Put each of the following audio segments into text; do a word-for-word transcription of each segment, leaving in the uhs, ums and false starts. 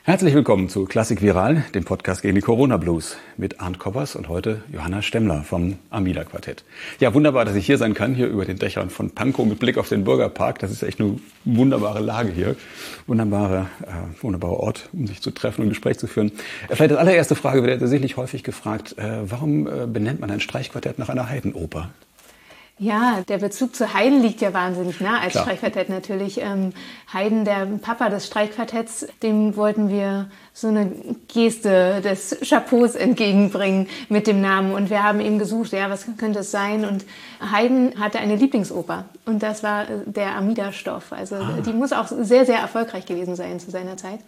Herzlich willkommen zu Klassik Viral, dem Podcast gegen die Corona-Blues mit Arndt Koppers und heute Johanna Stemmler vom Amida-Quartett. Ja, wunderbar, dass ich hier sein kann, hier über den Dächern von Pankow mit Blick auf den Bürgerpark. Das ist echt eine wunderbare Lage hier, wunderbare, äh, wunderbarer Ort, um sich zu treffen und ein Gespräch zu führen. Äh, vielleicht als allererste Frage wird tatsächlich häufig gefragt, äh, warum äh, benennt man ein Streichquartett nach einer Haydn-Oper? Ja, der Bezug zu Haydn liegt ja wahnsinnig nah als Klar. Streichquartett natürlich. Ähm, Haydn, der Papa des Streichquartetts, dem wollten wir so eine Geste des Chapeaus entgegenbringen mit dem Namen. Und wir haben eben gesucht, ja, was könnte es sein? Und Haydn hatte eine Lieblingsoper und das war der Amida-Stoff. Also ah. die muss auch sehr, sehr erfolgreich gewesen sein zu seiner Zeit.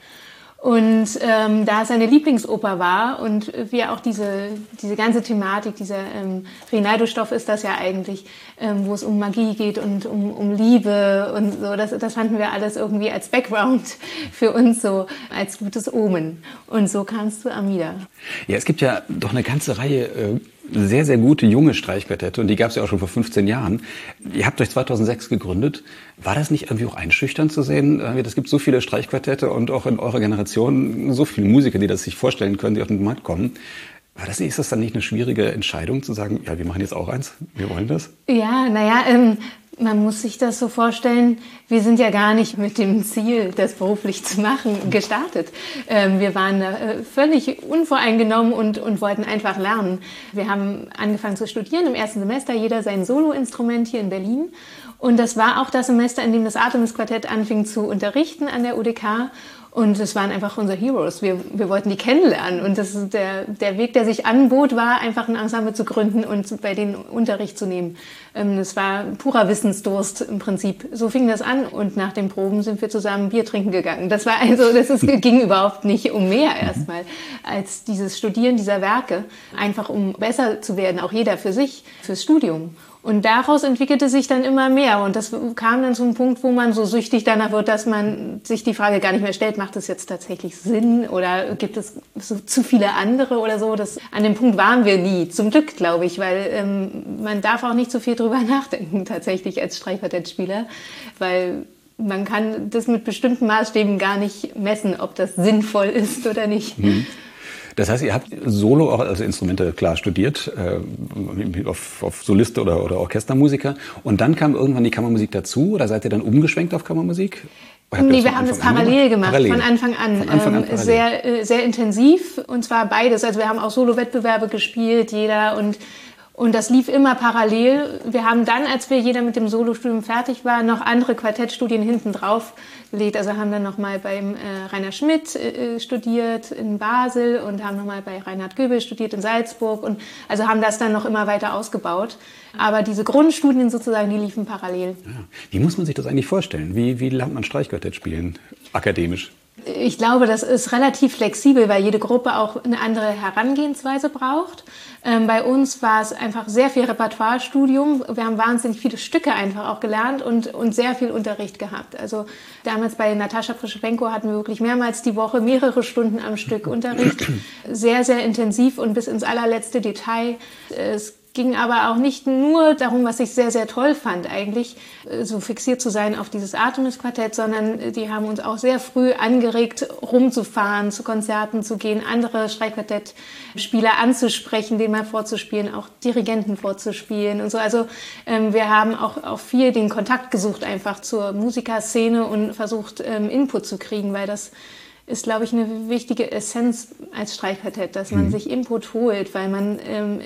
Und ähm, da es seine Lieblingsoper war und wir auch diese diese ganze Thematik, dieser ähm, Rinaldo-Stoff ist das ja eigentlich, ähm, wo es um Magie geht und um, um Liebe und so, das, das fanden wir alles irgendwie als Background für uns so als gutes Omen. Und so kam es zu Amida. Ja, es gibt ja doch eine ganze Reihe äh sehr, sehr gute junge Streichquartette und die gab es ja auch schon vor fünfzehn Jahren. Ihr habt euch zweitausendsechs gegründet. War das nicht irgendwie auch einschüchternd zu sehen? Es gibt so viele Streichquartette und auch in eurer Generation so viele Musiker, die das sich vorstellen können, die auf den Markt kommen. War das, ist das dann nicht eine schwierige Entscheidung zu sagen, ja, wir machen jetzt auch eins, wir wollen das? Ja, naja, ähm, man muss sich das so vorstellen, wir sind ja gar nicht mit dem Ziel, das beruflich zu machen, gestartet. Ähm, wir waren äh, völlig unvoreingenommen und, und wollten einfach lernen. Wir haben angefangen zu studieren im ersten Semester, jeder sein Soloinstrument hier in Berlin. Und das war auch das Semester, in dem das Artemis-Quartett anfing zu unterrichten an der U D K. Und es waren einfach unsere Heroes. Wir, wir wollten die kennenlernen. Und das ist der, der Weg, der sich anbot, war einfach ein Ensemble zu gründen und bei denen Unterricht zu nehmen. Das war purer Wissensdurst im Prinzip. So fing das an. Und nach den Proben sind wir zusammen Bier trinken gegangen. Das war also, das ist, ging überhaupt nicht um mehr erstmal als dieses Studieren dieser Werke. Einfach um besser zu werden, auch jeder für sich, fürs Studium. Und daraus entwickelte sich dann immer mehr. Und das kam dann zu einem Punkt, wo man so süchtig danach wird, dass man sich die Frage gar nicht mehr stellt, macht es jetzt tatsächlich Sinn oder gibt es so zu viele andere oder so. Das, an dem Punkt waren wir nie, zum Glück, glaube ich, weil ähm, man darf auch nicht so viel drüber nachdenken tatsächlich als Streichquartettspieler, weil man kann das mit bestimmten Maßstäben gar nicht messen, ob das sinnvoll ist oder nicht. Mhm. Das heißt, ihr habt Solo, auch also Instrumente klar studiert, äh, auf, auf Soliste oder, oder Orchestermusiker. Und dann kam irgendwann die Kammermusik dazu oder seid ihr dann umgeschwenkt auf Kammermusik? Nee, wir haben das parallel gemacht, parallel. von Anfang an. Von Anfang an ähm, sehr, sehr intensiv und zwar beides. Also wir haben auch Solo-Wettbewerbe gespielt, jeder und Und das lief immer parallel. Wir haben dann, als wir jeder mit dem Solostudium fertig war, noch andere Quartettstudien hinten drauf gelegt. Also haben dann nochmal beim äh, Rainer Schmidt äh, studiert in Basel und haben nochmal bei Reinhard Göbel studiert in Salzburg. Und also haben das dann noch immer weiter ausgebaut. Aber diese Grundstudien sozusagen, die liefen parallel. Ja. Wie muss man sich das eigentlich vorstellen? Wie, wie lernt man Streichquartett spielen, akademisch? Ich glaube, das ist relativ flexibel, weil jede Gruppe auch eine andere Herangehensweise braucht. Ähm, bei uns war es einfach sehr viel Repertoirestudium. Wir haben wahnsinnig viele Stücke einfach auch gelernt und, und sehr viel Unterricht gehabt. Also damals bei Natascha Prischewenko hatten wir wirklich mehrmals die Woche mehrere Stunden am Stück Unterricht. Sehr, sehr intensiv und bis ins allerletzte Detail. Es ging aber auch nicht nur darum, was ich sehr, sehr toll fand, eigentlich so fixiert zu sein auf dieses Artemis-Quartett, sondern die haben uns auch sehr früh angeregt, rumzufahren, zu Konzerten zu gehen, andere Streichquartettspieler anzusprechen, denen mal vorzuspielen, auch Dirigenten vorzuspielen und so. Also ähm, wir haben auch, auch viel den Kontakt gesucht einfach zur Musikerszene und versucht, ähm, Input zu kriegen, weil das ist, glaube ich, eine wichtige Essenz als Streichquartett, dass man mhm. sich Input holt, weil man, ähm,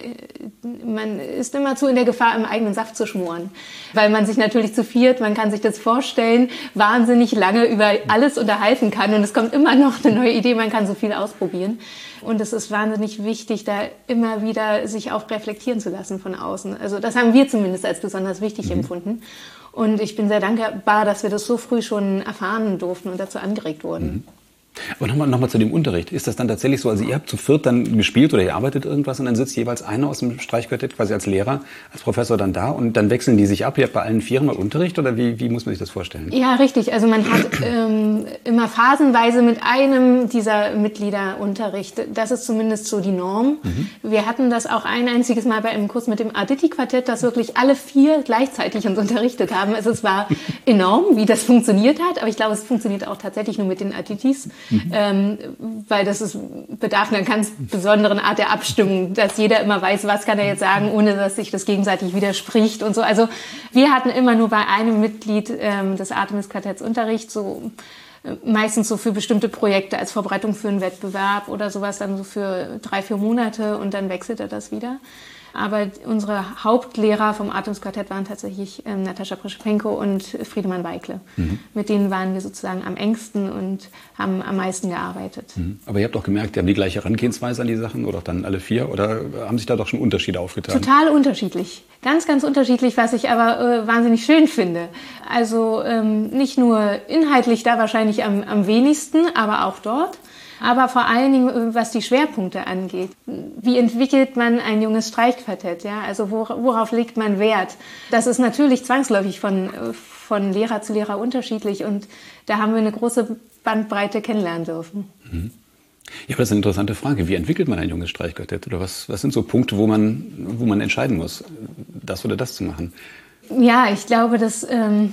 man ist immerzu in der Gefahr, im eigenen Saft zu schmoren. Weil man sich natürlich zu viert, man kann sich das vorstellen, wahnsinnig lange über alles unterhalten kann und es kommt immer noch eine neue Idee, man kann so viel ausprobieren. Und es ist wahnsinnig wichtig, da immer wieder sich auch reflektieren zu lassen von außen. Also das haben wir zumindest als besonders wichtig mhm. empfunden. Und ich bin sehr dankbar, dass wir das so früh schon erfahren durften und dazu angeregt wurden. Mhm. Aber nochmal noch mal zu dem Unterricht. Ist das dann tatsächlich so, also ihr habt zu viert dann gespielt oder ihr arbeitet irgendwas und dann sitzt jeweils einer aus dem Streichquartett quasi als Lehrer, als Professor dann da und dann wechseln die sich ab? Ihr habt bei allen vieren mal Unterricht oder wie, wie muss man sich das vorstellen? Ja, richtig. Also man hat ähm, immer phasenweise mit einem dieser Mitglieder Unterricht. Das ist zumindest so die Norm. Mhm. Wir hatten das auch ein einziges Mal bei einem Kurs mit dem Arditi-Quartett, dass wirklich alle vier gleichzeitig uns unterrichtet haben. Also es war enorm, wie das funktioniert hat, aber ich glaube, es funktioniert auch tatsächlich nur mit den Arditis. mhm. ähm, weil das ist, bedarf einer ganz besonderen Art der Abstimmung, dass jeder immer weiß, was kann er jetzt sagen, ohne dass sich das gegenseitig widerspricht und so. Also wir hatten immer nur bei einem Mitglied ähm, des Artemis-Quartetts Unterricht, so meistens so für bestimmte Projekte als Vorbereitung für einen Wettbewerb oder sowas, dann so für drei, vier Monate und dann wechselte das wieder. Aber unsere Hauptlehrer vom Artemis-Quartett waren tatsächlich ähm, Natascha Prischpenko und Friedemann Weikle. Mhm. Mit denen waren wir sozusagen am engsten und haben am meisten gearbeitet. Mhm. Aber ihr habt auch gemerkt, die haben die gleiche Herangehensweise an die Sachen oder auch dann alle vier? Oder haben sich da doch schon Unterschiede aufgetan? Total unterschiedlich. Ganz, ganz unterschiedlich, was ich aber äh, wahnsinnig schön finde. Also ähm, nicht nur inhaltlich da wahrscheinlich am, am wenigsten, aber auch dort. Aber vor allen Dingen, was die Schwerpunkte angeht. Wie entwickelt man ein junges Streichquartett? Ja? Also worauf legt man Wert? Das ist natürlich zwangsläufig von, von Lehrer zu Lehrer unterschiedlich. Und da haben wir eine große Bandbreite kennenlernen dürfen. Mhm. Ja, aber das ist eine interessante Frage. Wie entwickelt man ein junges Streichquartett? Oder was, was sind so Punkte, wo man, wo man entscheiden muss, das oder das zu machen? Ja, ich glaube, dass... Ähm,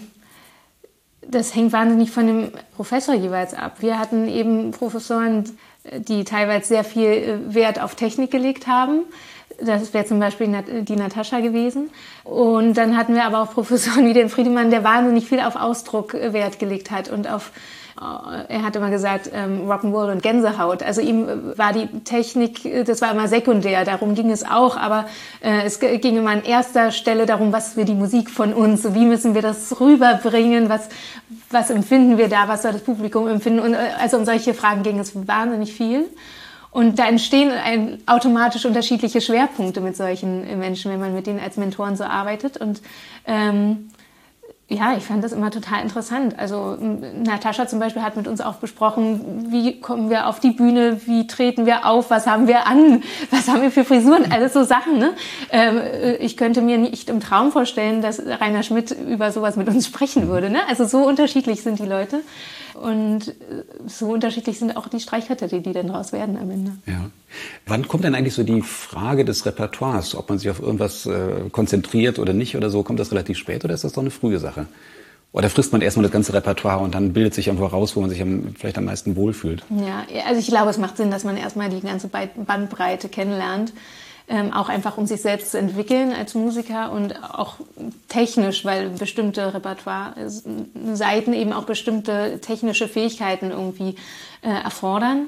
Das hängt wahnsinnig von dem Professor jeweils ab. Wir hatten eben Professoren, die teilweise sehr viel Wert auf Technik gelegt haben. Das wäre zum Beispiel die Natascha gewesen. Und dann hatten wir aber auch Professoren wie den Friedemann, der wahnsinnig viel auf Ausdruck Wert gelegt hat und auf, er hat immer gesagt, Rock'n'Roll und Gänsehaut. Also ihm war die Technik, das war immer sekundär, darum ging es auch, aber es ging immer an erster Stelle darum, was will die Musik von uns, wie müssen wir das rüberbringen, was, was empfinden wir da, was soll das Publikum empfinden. Und also um solche Fragen ging es wahnsinnig viel. Und da entstehen ein, automatisch unterschiedliche Schwerpunkte mit solchen Menschen, wenn man mit denen als Mentoren so arbeitet. Und ähm, ja, ich fand das immer total interessant. Also Natascha zum Beispiel hat mit uns auch besprochen, wie kommen wir auf die Bühne, wie treten wir auf, was haben wir an, was haben wir für Frisuren, alles so Sachen. Ne? Ähm, ich könnte mir nicht im Traum vorstellen, dass Rainer Schmidt über sowas mit uns sprechen würde. Ne? Also so unterschiedlich sind die Leute. Und so unterschiedlich sind auch die Streichquartette, die dann daraus werden am Ende. Ja. Wann kommt denn eigentlich so die Frage des Repertoires, ob man sich auf irgendwas äh, konzentriert oder nicht oder so? Kommt das relativ spät oder ist das doch eine frühe Sache? Oder frisst man erstmal das ganze Repertoire und dann bildet sich irgendwo raus, wo man sich am, vielleicht am meisten wohlfühlt? Ja, also ich glaube, es macht Sinn, dass man erstmal die ganze Bandbreite kennenlernt. Ähm, auch einfach, um sich selbst zu entwickeln als Musiker und auch technisch, weil bestimmte Repertoire-Seiten eben auch bestimmte technische Fähigkeiten irgendwie äh, erfordern.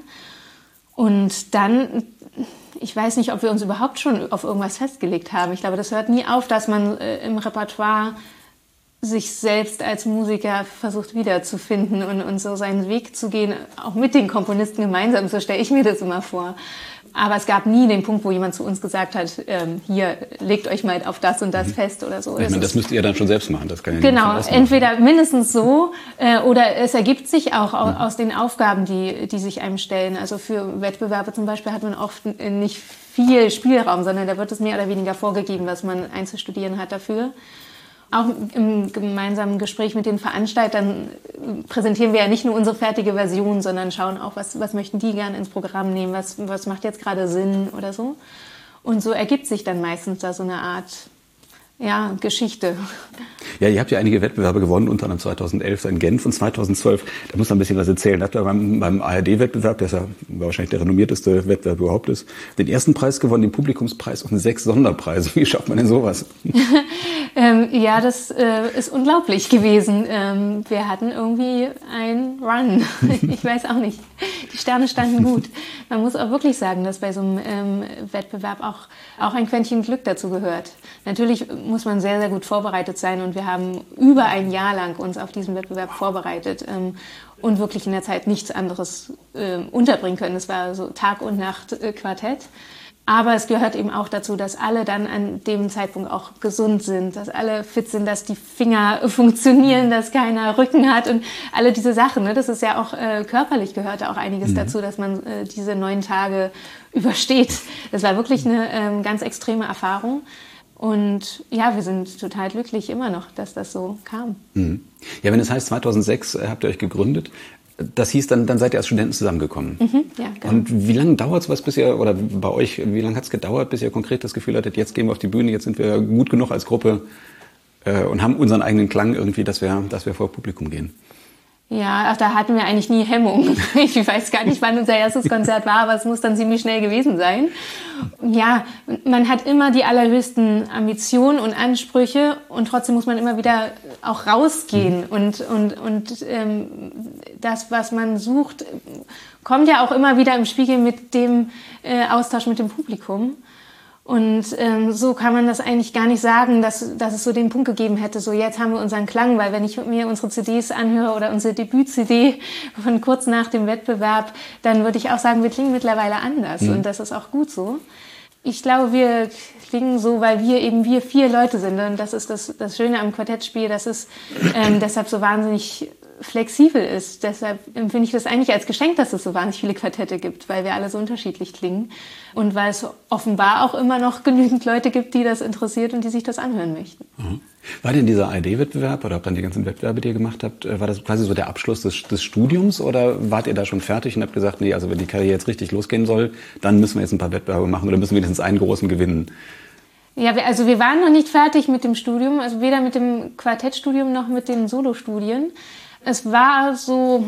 Und dann, ich weiß nicht, ob wir uns überhaupt schon auf irgendwas festgelegt haben. Ich glaube, das hört nie auf, dass man äh, im Repertoire sich selbst als Musiker versucht wiederzufinden und, und so seinen Weg zu gehen, auch mit den Komponisten gemeinsam, so stelle ich mir das immer vor. Aber es gab nie den Punkt, wo jemand zu uns gesagt hat, ähm, hier, legt euch mal auf das und das mhm. fest oder so. Ich meine, das müsst ihr dann schon selbst machen. Das kann ja genau, entweder mindestens so äh, oder es ergibt sich auch mhm. aus den Aufgaben, die, die sich einem stellen. Also für Wettbewerbe zum Beispiel hat man oft nicht viel Spielraum, sondern da wird es mehr oder weniger vorgegeben, was man einzustudieren hat dafür. Auch im gemeinsamen Gespräch mit den Veranstaltern präsentieren wir ja nicht nur unsere fertige Version, sondern schauen auch, was, was möchten die gerne ins Programm nehmen, was, was macht jetzt gerade Sinn oder so. Und so ergibt sich dann meistens da so eine Art ja, Geschichte. Ja, ihr habt ja einige Wettbewerbe gewonnen, unter anderem zweitausendelf in Genf und zweitausendzwölf. Da muss man ein bisschen was erzählen. Da habt ihr beim, beim A R D-Wettbewerb, der ist ja wahrscheinlich der renommierteste Wettbewerb überhaupt ist, den ersten Preis gewonnen, den Publikumspreis und sechs Sonderpreise. Wie schafft man denn sowas? ähm, ja, das äh, ist unglaublich gewesen. Ähm, wir hatten irgendwie einen Run. Ich weiß auch nicht. Die Sterne standen gut. Man muss auch wirklich sagen, dass bei so einem ähm, Wettbewerb auch, auch ein Quäntchen Glück dazu gehört. Natürlich muss man sehr, sehr gut vorbereitet sein und wir haben über ein Jahr lang uns auf diesen Wettbewerb vorbereitet ähm, und wirklich in der Zeit nichts anderes äh, unterbringen können. Es war so Tag und Nacht äh, Quartett. Aber es gehört eben auch dazu, dass alle dann an dem Zeitpunkt auch gesund sind, dass alle fit sind, dass die Finger funktionieren, dass keiner Rücken hat und alle diese Sachen. Ne? Das ist ja auch äh, körperlich gehört da auch einiges mhm. dazu, dass man äh, diese neun Tage übersteht. Das war wirklich eine ähm, ganz extreme Erfahrung. Und ja, wir sind total glücklich immer noch, dass das so kam. Mhm. Ja, wenn es heißt, zweitausendsechs äh, habt ihr euch gegründet, das hieß, dann, dann seid ihr als Studenten zusammengekommen. Mhm, ja, genau. Und wie lange dauert es was, bis ihr, oder bei euch, wie lange hat es gedauert, bis ihr konkret das Gefühl hattet, jetzt gehen wir auf die Bühne, jetzt sind wir gut genug als Gruppe äh, und haben unseren eigenen Klang irgendwie, dass wir, dass wir vor Publikum gehen? Ja, ach, da hatten wir eigentlich nie Hemmung. Ich weiß gar nicht, wann unser erstes Konzert war, aber es muss dann ziemlich schnell gewesen sein. Ja, man hat immer die allerhöchsten Ambitionen und Ansprüche und trotzdem muss man immer wieder auch rausgehen. Und, und, und ähm, das, was man sucht, kommt ja auch immer wieder im Spiegel mit dem äh, Austausch mit dem Publikum. Und ähm, so kann man das eigentlich gar nicht sagen, dass, dass es so den Punkt gegeben hätte, so jetzt haben wir unseren Klang, weil wenn ich mir unsere C Ds anhöre oder unsere Debüt-C D von kurz nach dem Wettbewerb, dann würde ich auch sagen, wir klingen mittlerweile anders mhm. und das ist auch gut so. Ich glaube, wir klingen so, weil wir eben wir vier Leute sind und das ist das, das Schöne am Quartettspiel, dass es ähm, deshalb so wahnsinnig flexibel ist. Deshalb empfinde ich das eigentlich als Geschenk, dass es so wahnsinnig viele Quartette gibt, weil wir alle so unterschiedlich klingen und weil es offenbar auch immer noch genügend Leute gibt, die das interessiert und die sich das anhören möchten. Mhm. War denn dieser A R D-Wettbewerb oder habt dann die ganzen Wettbewerbe, die ihr gemacht habt, war das quasi so der Abschluss des, des Studiums oder wart ihr da schon fertig und habt gesagt, nee, also wenn die Karriere jetzt richtig losgehen soll, dann müssen wir jetzt ein paar Wettbewerbe machen oder müssen wir wenigstens einen großen gewinnen? Ja, wir, also wir waren noch nicht fertig mit dem Studium, also weder mit dem Quartettstudium noch mit den Solostudien. Es war so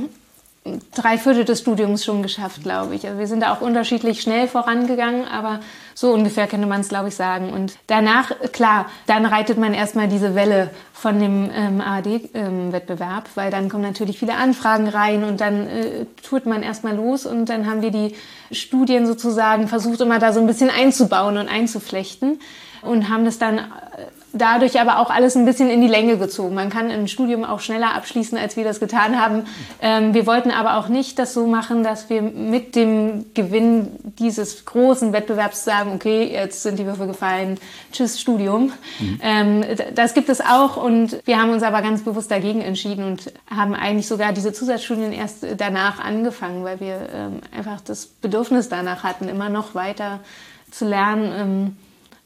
drei Viertel des Studiums schon geschafft, glaube ich. Also wir sind da auch unterschiedlich schnell vorangegangen, aber so ungefähr könnte man es, glaube ich, sagen. Und danach, klar, dann reitet man erstmal diese Welle von dem ähm, A R D-Wettbewerb, ähm, weil dann kommen natürlich viele Anfragen rein und dann äh, tourt man erstmal los und dann haben wir die Studien sozusagen versucht, immer da so ein bisschen einzubauen und einzuflechten und haben das dann dadurch aber auch alles ein bisschen in die Länge gezogen. Man kann ein Studium auch schneller abschließen, als wir das getan haben. Ähm, wir wollten aber auch nicht das so machen, dass wir mit dem Gewinn dieses großen Wettbewerbs sagen, okay, jetzt sind die Würfel gefallen, tschüss Studium. Mhm. Ähm, das gibt es auch und wir haben uns aber ganz bewusst dagegen entschieden und haben eigentlich sogar diese Zusatzstudien erst danach angefangen, weil wir ähm, einfach das Bedürfnis danach hatten, immer noch weiter zu lernen. Ähm,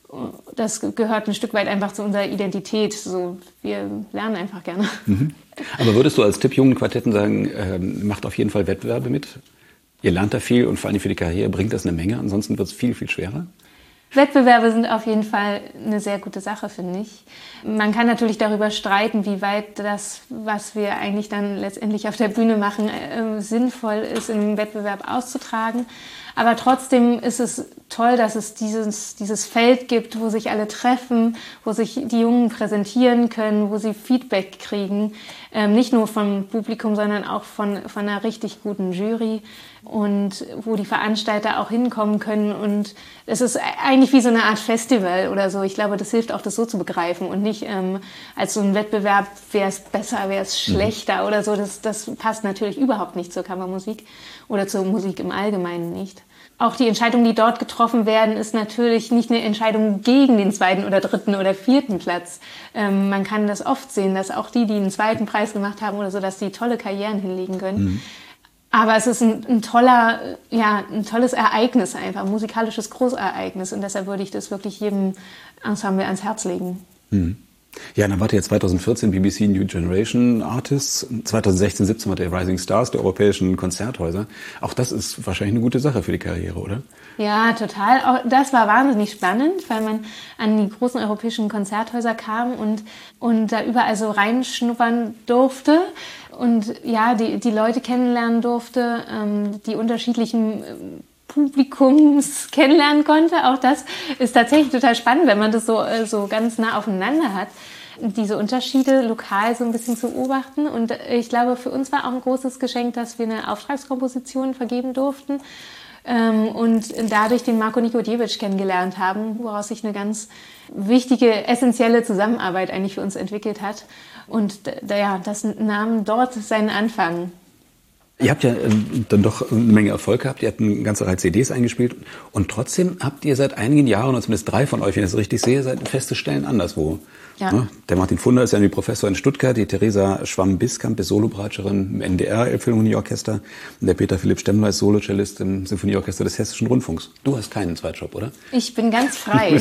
Das gehört ein Stück weit einfach zu unserer Identität. So, wir lernen einfach gerne. Mhm. Aber würdest du als Tipp jungen Quartetten sagen, äh, macht auf jeden Fall Wettbewerbe mit? Ihr lernt da viel und vor allem für die Karriere bringt das eine Menge. Ansonsten wird es viel, viel schwerer. Wettbewerbe sind auf jeden Fall eine sehr gute Sache, finde ich. Man kann natürlich darüber streiten, wie weit das, was wir eigentlich dann letztendlich auf der Bühne machen, äh, sinnvoll ist, im Wettbewerb auszutragen. Aber trotzdem ist es toll, dass es dieses, dieses Feld gibt, wo sich alle treffen, wo sich die Jungen präsentieren können, wo sie Feedback kriegen. Ähm, nicht nur vom Publikum, sondern auch von, von einer richtig guten Jury. Und wo die Veranstalter auch hinkommen können. Und es ist eigentlich wie so eine Art Festival oder so. Ich glaube, das hilft auch, das so zu begreifen. Und nicht ähm, als so ein Wettbewerb, wer ist besser, wer ist schlechter mhm. oder so. Das, das passt natürlich überhaupt nicht zur Kammermusik oder zur Musik im Allgemeinen nicht. Auch die Entscheidungen, die dort getroffen werden, ist natürlich nicht eine Entscheidung gegen den zweiten oder dritten oder vierten Platz. Ähm, man kann das oft sehen, dass auch die, die einen zweiten Preis gemacht haben oder so, dass die tolle Karrieren hinlegen können. Mhm. Aber es ist ein, ein toller, ja, ein tolles Ereignis einfach, ein musikalisches Großereignis. Und deshalb würde ich das wirklich jedem Ensemble ans Herz legen. Mhm. Ja, dann wart ihr zwanzig vierzehn B B C New Generation Artists. zwanzig sechzehn siebzehn wart ihr Rising Stars der europäischen Konzerthäuser. Auch das ist wahrscheinlich eine gute Sache für die Karriere, oder? Ja, total. Auch das war wahnsinnig spannend, weil man an die großen europäischen Konzerthäuser kam und, und da überall so reinschnuppern durfte. Und ja, die, die Leute kennenlernen durfte, ähm, die unterschiedlichen Publikums kennenlernen konnte. Auch das ist tatsächlich total spannend, wenn man das so, so ganz nah aufeinander hat, diese Unterschiede lokal so ein bisschen zu beobachten. Und ich glaube, für uns war auch ein großes Geschenk, dass wir eine Auftragskomposition vergeben durften ähm, und dadurch den Marko Nikodijevic kennengelernt haben, woraus sich eine ganz wichtige, essentielle Zusammenarbeit eigentlich für uns entwickelt hat. Und ja, das nahm dort seinen Anfang. Ihr habt ja ähm, dann doch eine Menge Erfolg gehabt, ihr habt eine ganze Reihe C Ds eingespielt und trotzdem habt ihr seit einigen Jahren, oder zumindest drei von euch, wenn ich das richtig sehe, seid feste Stellen anderswo. Ja. Ne? Der Martin Funder ist ja ein Professor in Stuttgart, die Theresa Schwamm-Biskamp ist Solobratscherin im N D R-Elbphilharmonieorchester und der Peter Philipp Stemmler ist Solocellist im Sinfonieorchester des Hessischen Rundfunks. Du hast keinen Zweitjob, oder? Ich bin ganz frei.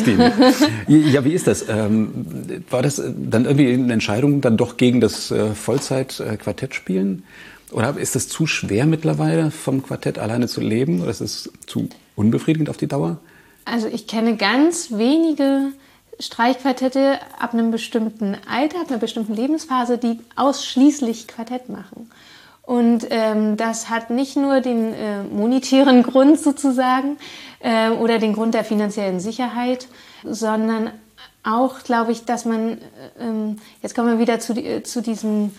Ja, wie ist das? Ähm, war das dann irgendwie eine Entscheidung, dann doch gegen das äh, Vollzeit-Quartett spielen? Oder ist das zu schwer mittlerweile, vom Quartett alleine zu leben? Oder ist es zu unbefriedigend auf die Dauer? Also ich kenne ganz wenige Streichquartette ab einem bestimmten Alter, ab einer bestimmten Lebensphase, die ausschließlich Quartett machen. Und ähm, das hat nicht nur den äh, monetären Grund sozusagen äh, oder den Grund der finanziellen Sicherheit, sondern auch, glaube ich, dass man, ähm, jetzt kommen wir wieder zu, die, zu diesem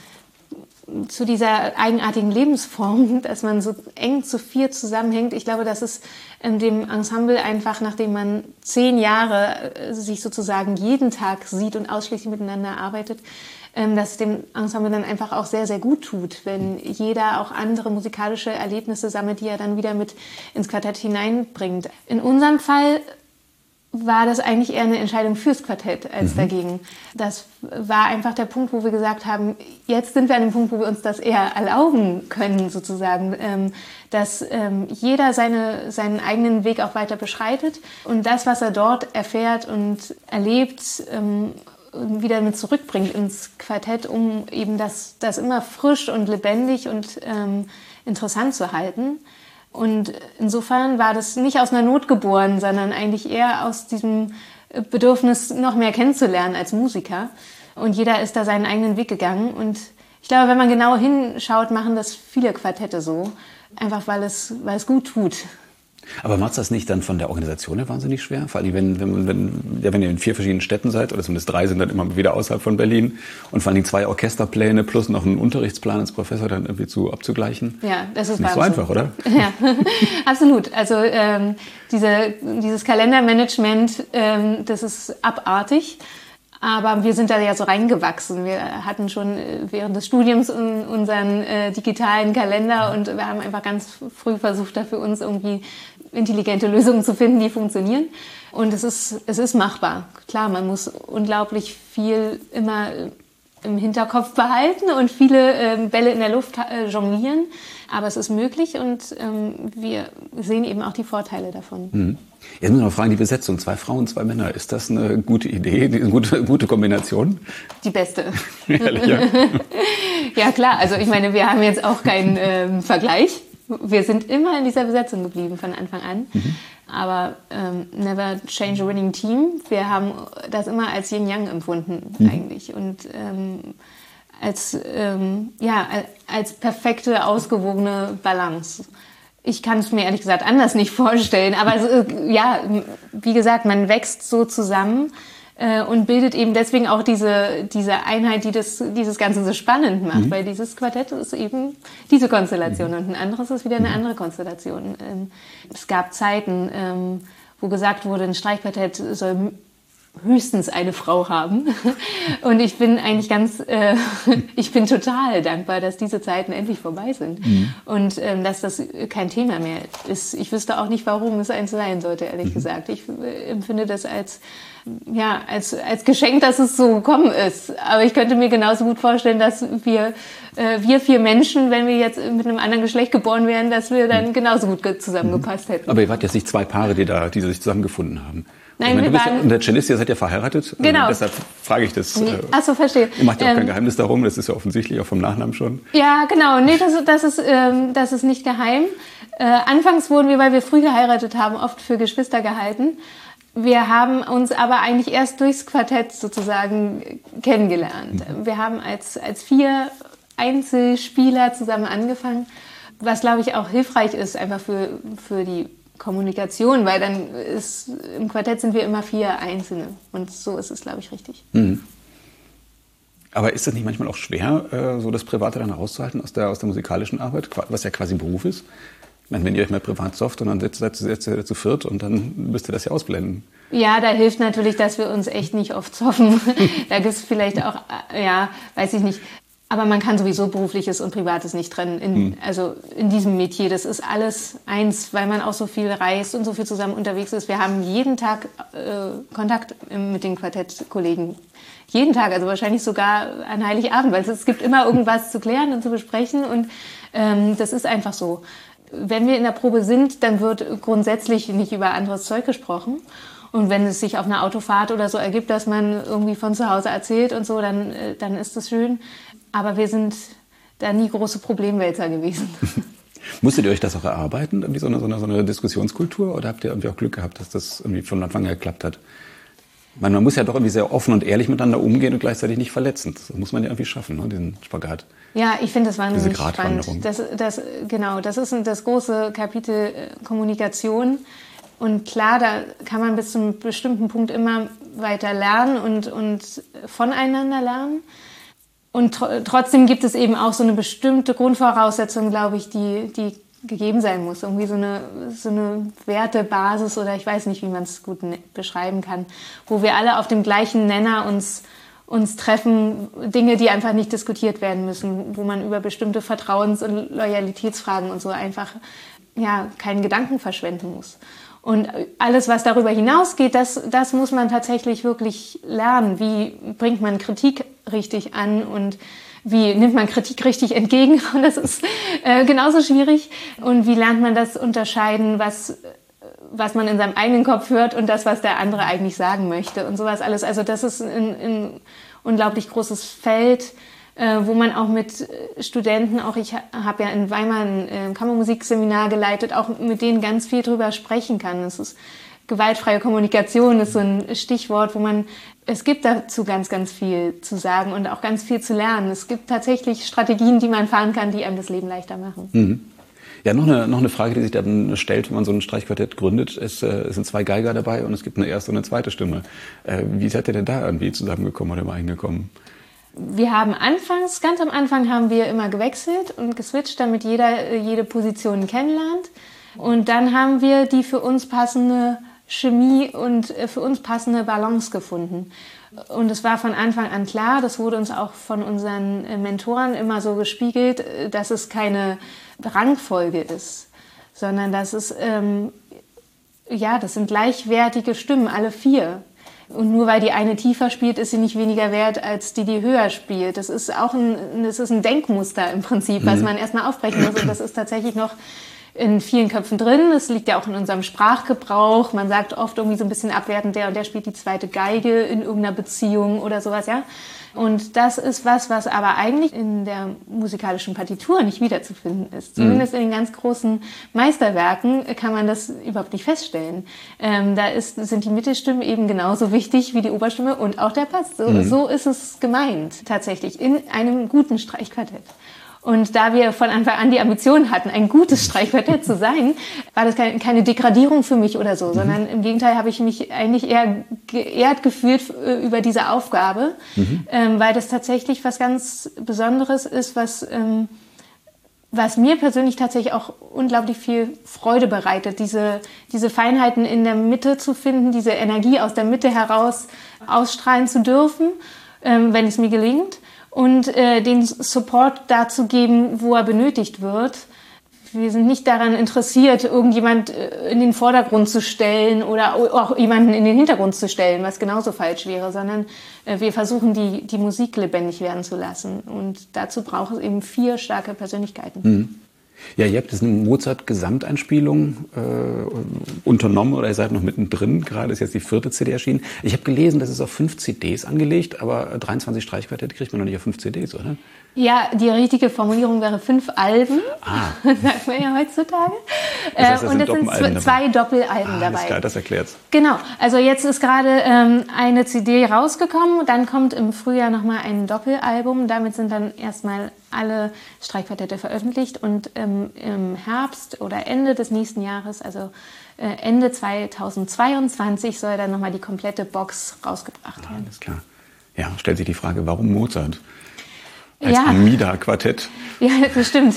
zu dieser eigenartigen Lebensform, dass man so eng zu viert zusammenhängt. Ich glaube, dass es in dem Ensemble einfach, nachdem man zehn Jahre sich sozusagen jeden Tag sieht und ausschließlich miteinander arbeitet, dass es dem Ensemble dann einfach auch sehr, sehr gut tut, wenn jeder auch andere musikalische Erlebnisse sammelt, die er dann wieder mit ins Quartett hineinbringt. In unserem Fall war das eigentlich eher eine Entscheidung fürs Quartett als mhm. dagegen. Das war einfach der Punkt, wo wir gesagt haben, jetzt sind wir an dem Punkt, wo wir uns das eher erlauben können, sozusagen, ähm, dass ähm, jeder seine, seinen eigenen Weg auch weiter beschreitet und das, was er dort erfährt und erlebt, ähm, wieder mit zurückbringt ins Quartett, um eben das, das immer frisch und lebendig und ähm, interessant zu halten. Und insofern war das nicht aus einer Not geboren, sondern eigentlich eher aus diesem Bedürfnis, noch mehr kennenzulernen als Musiker. Und jeder ist da seinen eigenen Weg gegangen. Und ich glaube, wenn man genau hinschaut, machen das viele Quartette so. Einfach weil es, weil es gut tut. Aber macht das nicht dann von der Organisation her wahnsinnig schwer? Vor allem, wenn, wenn, wenn, ja, wenn ihr in vier verschiedenen Städten seid, oder zumindest drei sind dann immer wieder außerhalb von Berlin, und vor allem zwei Orchesterpläne plus noch einen Unterrichtsplan als Professor dann irgendwie zu abzugleichen. Ja, das ist nicht so einfach, oder? Ja, absolut. Also ähm, diese, dieses Kalendermanagement, ähm, das ist abartig. Aber wir sind da ja so reingewachsen. Wir hatten schon während des Studiums unseren äh, digitalen Kalender und wir haben einfach ganz früh versucht, da für uns irgendwie intelligente Lösungen zu finden, die funktionieren. Und es ist, es ist machbar. Klar, man muss unglaublich viel immer im Hinterkopf behalten und viele äh, Bälle in der Luft äh, jonglieren. Aber es ist möglich und ähm, wir sehen eben auch die Vorteile davon. Mhm. Jetzt müssen wir noch fragen, die Besetzung, zwei Frauen, zwei Männer, ist das eine gute Idee, eine gute, gute Kombination? Die beste. Ehrlich, ja. Ja klar, also ich meine, wir haben jetzt auch keinen ähm, Vergleich. Wir sind immer in dieser Besetzung geblieben von Anfang an. Mhm. Aber ähm, never change a winning team. Wir haben das immer als Yin-Yang empfunden mhm. eigentlich und ähm, als, ähm, ja, als perfekte, ausgewogene Balance. Ich kann es mir ehrlich gesagt anders nicht vorstellen, aber also, ja, wie gesagt, man wächst so zusammen äh, und bildet eben deswegen auch diese, diese Einheit, die das, dieses Ganze so spannend macht, mhm. weil dieses Quartett ist eben diese Konstellation mhm. und ein anderes ist wieder eine andere Konstellation. Ähm, es gab Zeiten, ähm, wo gesagt wurde, ein Streichquartett soll höchstens eine Frau haben. Und ich bin eigentlich ganz, äh, ich bin total dankbar, dass diese Zeiten endlich vorbei sind. Mhm. Und ähm, dass das kein Thema mehr ist. Ich wüsste auch nicht, warum es eins sein sollte, ehrlich mhm. gesagt. Ich äh, empfinde das als, ja, als, als Geschenk, dass es so gekommen ist. Aber ich könnte mir genauso gut vorstellen, dass wir, äh, wir vier Menschen, wenn wir jetzt mit einem anderen Geschlecht geboren wären, dass wir dann genauso gut zusammengepasst hätten. Aber ihr wart jetzt nicht zwei Paare, die da, die sich zusammengefunden haben. Nein, meine, wir du bist waren ja, und der Cellist, ihr seid ja verheiratet. Genau. Äh, deshalb frage ich das. Nee. Ach so, verstehe. Ihr macht ja auch ähm, kein Geheimnis darum, das ist ja offensichtlich auch vom Nachnamen schon. Ja, genau. Nee, das, das, ist, ähm, das ist nicht geheim. Äh, anfangs wurden wir, weil wir früh geheiratet haben, oft für Geschwister gehalten. Wir haben uns aber eigentlich erst durchs Quartett sozusagen kennengelernt. Mhm. Wir haben als, als vier Einzelspieler zusammen angefangen, was, glaube ich, auch hilfreich ist, einfach für, für die Kommunikation, weil dann ist, im Quartett sind wir immer vier Einzelne und so ist es, glaube ich, richtig. Mhm. Aber ist das nicht manchmal auch schwer, so das Private dann rauszuhalten aus der, aus der musikalischen Arbeit, was ja quasi Beruf ist? Ich meine, wenn ihr euch mal privat sofft und dann setzt ihr zu viert und dann müsst ihr das ja ausblenden. Ja, da hilft natürlich, dass wir uns echt nicht oft zoffen. Da gibt es vielleicht auch, ja, weiß ich nicht. Aber man kann sowieso Berufliches und Privates nicht trennen. In, hm. Also in diesem Metier, das ist alles eins, weil man auch so viel reist und so viel zusammen unterwegs ist. Wir haben jeden Tag äh, Kontakt mit den Quartettkollegen. Jeden Tag, also wahrscheinlich sogar an Heiligabend, weil es gibt immer irgendwas zu klären und zu besprechen. Und ähm, das ist einfach so. Wenn wir in der Probe sind, dann wird grundsätzlich nicht über anderes Zeug gesprochen. Und wenn es sich auf einer Autofahrt oder so ergibt, dass man irgendwie von zu Hause erzählt und so, dann, dann ist das schön. Aber wir sind da nie große Problemwälzer gewesen. Musstet ihr euch das auch erarbeiten, irgendwie so eine, so eine, so eine Diskussionskultur? Oder habt ihr irgendwie auch Glück gehabt, dass das irgendwie von Anfang an geklappt hat? Man, man muss ja doch irgendwie sehr offen und ehrlich miteinander umgehen und gleichzeitig nicht verletzend. Das muss man ja irgendwie schaffen, ne, diesen Spagat. Ja, ich finde das wahnsinnig Diese spannend. Das, das, genau, das ist das große Kapitel Kommunikation. Und klar, da kann man bis zu einem bestimmten Punkt immer weiter lernen und, und voneinander lernen. Und tr- trotzdem gibt es eben auch so eine bestimmte Grundvoraussetzung, glaube ich, die, die gegeben sein muss. Irgendwie so eine, so eine Wertebasis oder ich weiß nicht, wie man es gut ne- beschreiben kann, wo wir alle auf dem gleichen Nenner uns, uns treffen, Dinge, die einfach nicht diskutiert werden müssen, wo man über bestimmte Vertrauens- und Loyalitätsfragen und so einfach ja, keinen Gedanken verschwenden muss. Und alles, was darüber hinausgeht, das, das muss man tatsächlich wirklich lernen. Wie bringt man Kritik richtig an und wie nimmt man Kritik richtig entgegen? Und das ist äh, genauso schwierig. Und wie lernt man das unterscheiden, was, was man in seinem eigenen Kopf hört und das, was der andere eigentlich sagen möchte und sowas alles. Also das ist ein, ein unglaublich großes Feld, äh, wo man auch mit Studenten, auch ich habe ja in Weimar ein äh, Kammermusikseminar geleitet, auch mit denen ganz viel drüber sprechen kann. Es ist gewaltfreie Kommunikation ist so ein Stichwort, wo man, es gibt dazu ganz, ganz viel zu sagen und auch ganz viel zu lernen. Es gibt tatsächlich Strategien, die man fahren kann, die einem das Leben leichter machen. Mhm. Ja, noch eine, noch eine Frage, die sich dann stellt, wenn man so ein Streichquartett gründet. Es, äh, es sind zwei Geiger dabei und es gibt eine erste und eine zweite Stimme. Äh, wie seid ihr denn da irgendwie zusammengekommen oder übereingekommen? Wir haben anfangs, ganz am Anfang haben wir immer gewechselt und geswitcht, damit jeder jede Position kennenlernt. Und dann haben wir die für uns passende Chemie und für uns passende Balance gefunden. Und es war von Anfang an klar, das wurde uns auch von unseren Mentoren immer so gespiegelt, dass es keine Rangfolge ist, sondern dass es, ähm, ja, das sind gleichwertige Stimmen, alle vier. Und nur weil die eine tiefer spielt, ist sie nicht weniger wert, als die, die höher spielt. Das ist auch ein, das ist ein Denkmuster im Prinzip, was man erstmal aufbrechen muss. Und das ist tatsächlich noch in vielen Köpfen drin. Das liegt ja auch in unserem Sprachgebrauch. Man sagt oft irgendwie so ein bisschen abwertend, der und der spielt die zweite Geige in irgendeiner Beziehung oder sowas, ja. Und das ist was, was aber eigentlich in der musikalischen Partitur nicht wiederzufinden ist. Zumindest in den ganz großen Meisterwerken kann man das überhaupt nicht feststellen. Ähm, da ist, sind die Mittelstimmen eben genauso wichtig wie die Oberstimme und auch der Bass. So, mhm. so ist es gemeint, tatsächlich, in einem guten Streichquartett. Und da wir von Anfang an die Ambition hatten, ein gutes Streichquartett zu sein, war das keine Degradierung für mich oder so, mhm. sondern im Gegenteil habe ich mich eigentlich eher geehrt gefühlt über diese Aufgabe, mhm. ähm, weil das tatsächlich was ganz Besonderes ist, was, ähm, was mir persönlich tatsächlich auch unglaublich viel Freude bereitet, diese, diese Feinheiten in der Mitte zu finden, diese Energie aus der Mitte heraus ausstrahlen zu dürfen, ähm, wenn es mir gelingt. Und äh, den Support dazu geben, wo er benötigt wird. Wir sind nicht daran interessiert, irgendjemand in den Vordergrund zu stellen oder auch jemanden in den Hintergrund zu stellen, was genauso falsch wäre, sondern äh, wir versuchen, die, die Musik lebendig werden zu lassen. Und dazu braucht es eben vier starke Persönlichkeiten. Mhm. Ja, ihr habt jetzt eine Mozart-Gesamteinspielung äh, unternommen oder ihr seid noch mittendrin. Gerade ist jetzt die vierte C D erschienen. Ich habe gelesen, das ist auf fünf C Ds angelegt, aber dreiundzwanzig Streichquartette kriegt man noch nicht auf fünf C Ds, oder? Ja, die richtige Formulierung wäre fünf Alben, ah. sagt man ja heutzutage. Das heißt, das und sind es sind zwei Doppelalben ah, dabei. Alles klar, das erklärt's. Genau, also jetzt ist gerade ähm, eine C D rausgekommen, dann kommt im Frühjahr nochmal ein Doppelalbum. Damit sind dann erstmal alle Streichquartette veröffentlicht und ähm, im Herbst oder Ende des nächsten Jahres, also äh, Ende zweitausendzweiundzwanzig, soll dann nochmal die komplette Box rausgebracht werden. Ah, alles klar. Ja, stellt sich die Frage, warum Mozart? Als ja. Amida-Quartett. Ja, das stimmt.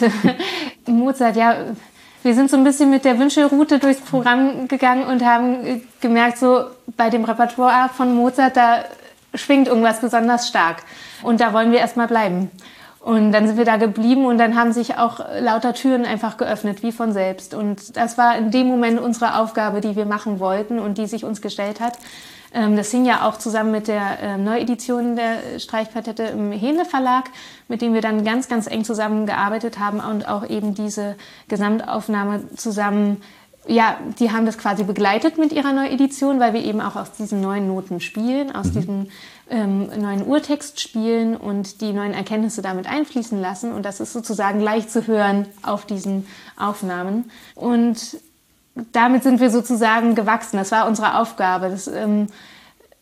Mozart, ja, wir sind so ein bisschen mit der Wünschelroute durchs Programm gegangen und haben gemerkt, so bei dem Repertoire von Mozart, da schwingt irgendwas besonders stark. Und da wollen wir erstmal bleiben. Und dann sind wir da geblieben und dann haben sich auch lauter Türen einfach geöffnet, wie von selbst. Und das war in dem Moment unsere Aufgabe, die wir machen wollten und die sich uns gestellt hat. Das hing ja auch zusammen mit der Neuedition der Streichquartette im Hähnle Verlag, mit dem wir dann ganz, ganz eng zusammengearbeitet haben und auch eben diese Gesamtaufnahme zusammen, ja, die haben das quasi begleitet mit ihrer Neuedition, weil wir eben auch aus diesen neuen Noten spielen, aus mhm. diesem ähm, neuen Urtext spielen und die neuen Erkenntnisse damit einfließen lassen. Und das ist sozusagen leicht zu hören auf diesen Aufnahmen. Und damit sind wir sozusagen gewachsen. Das war unsere Aufgabe. Das, ähm,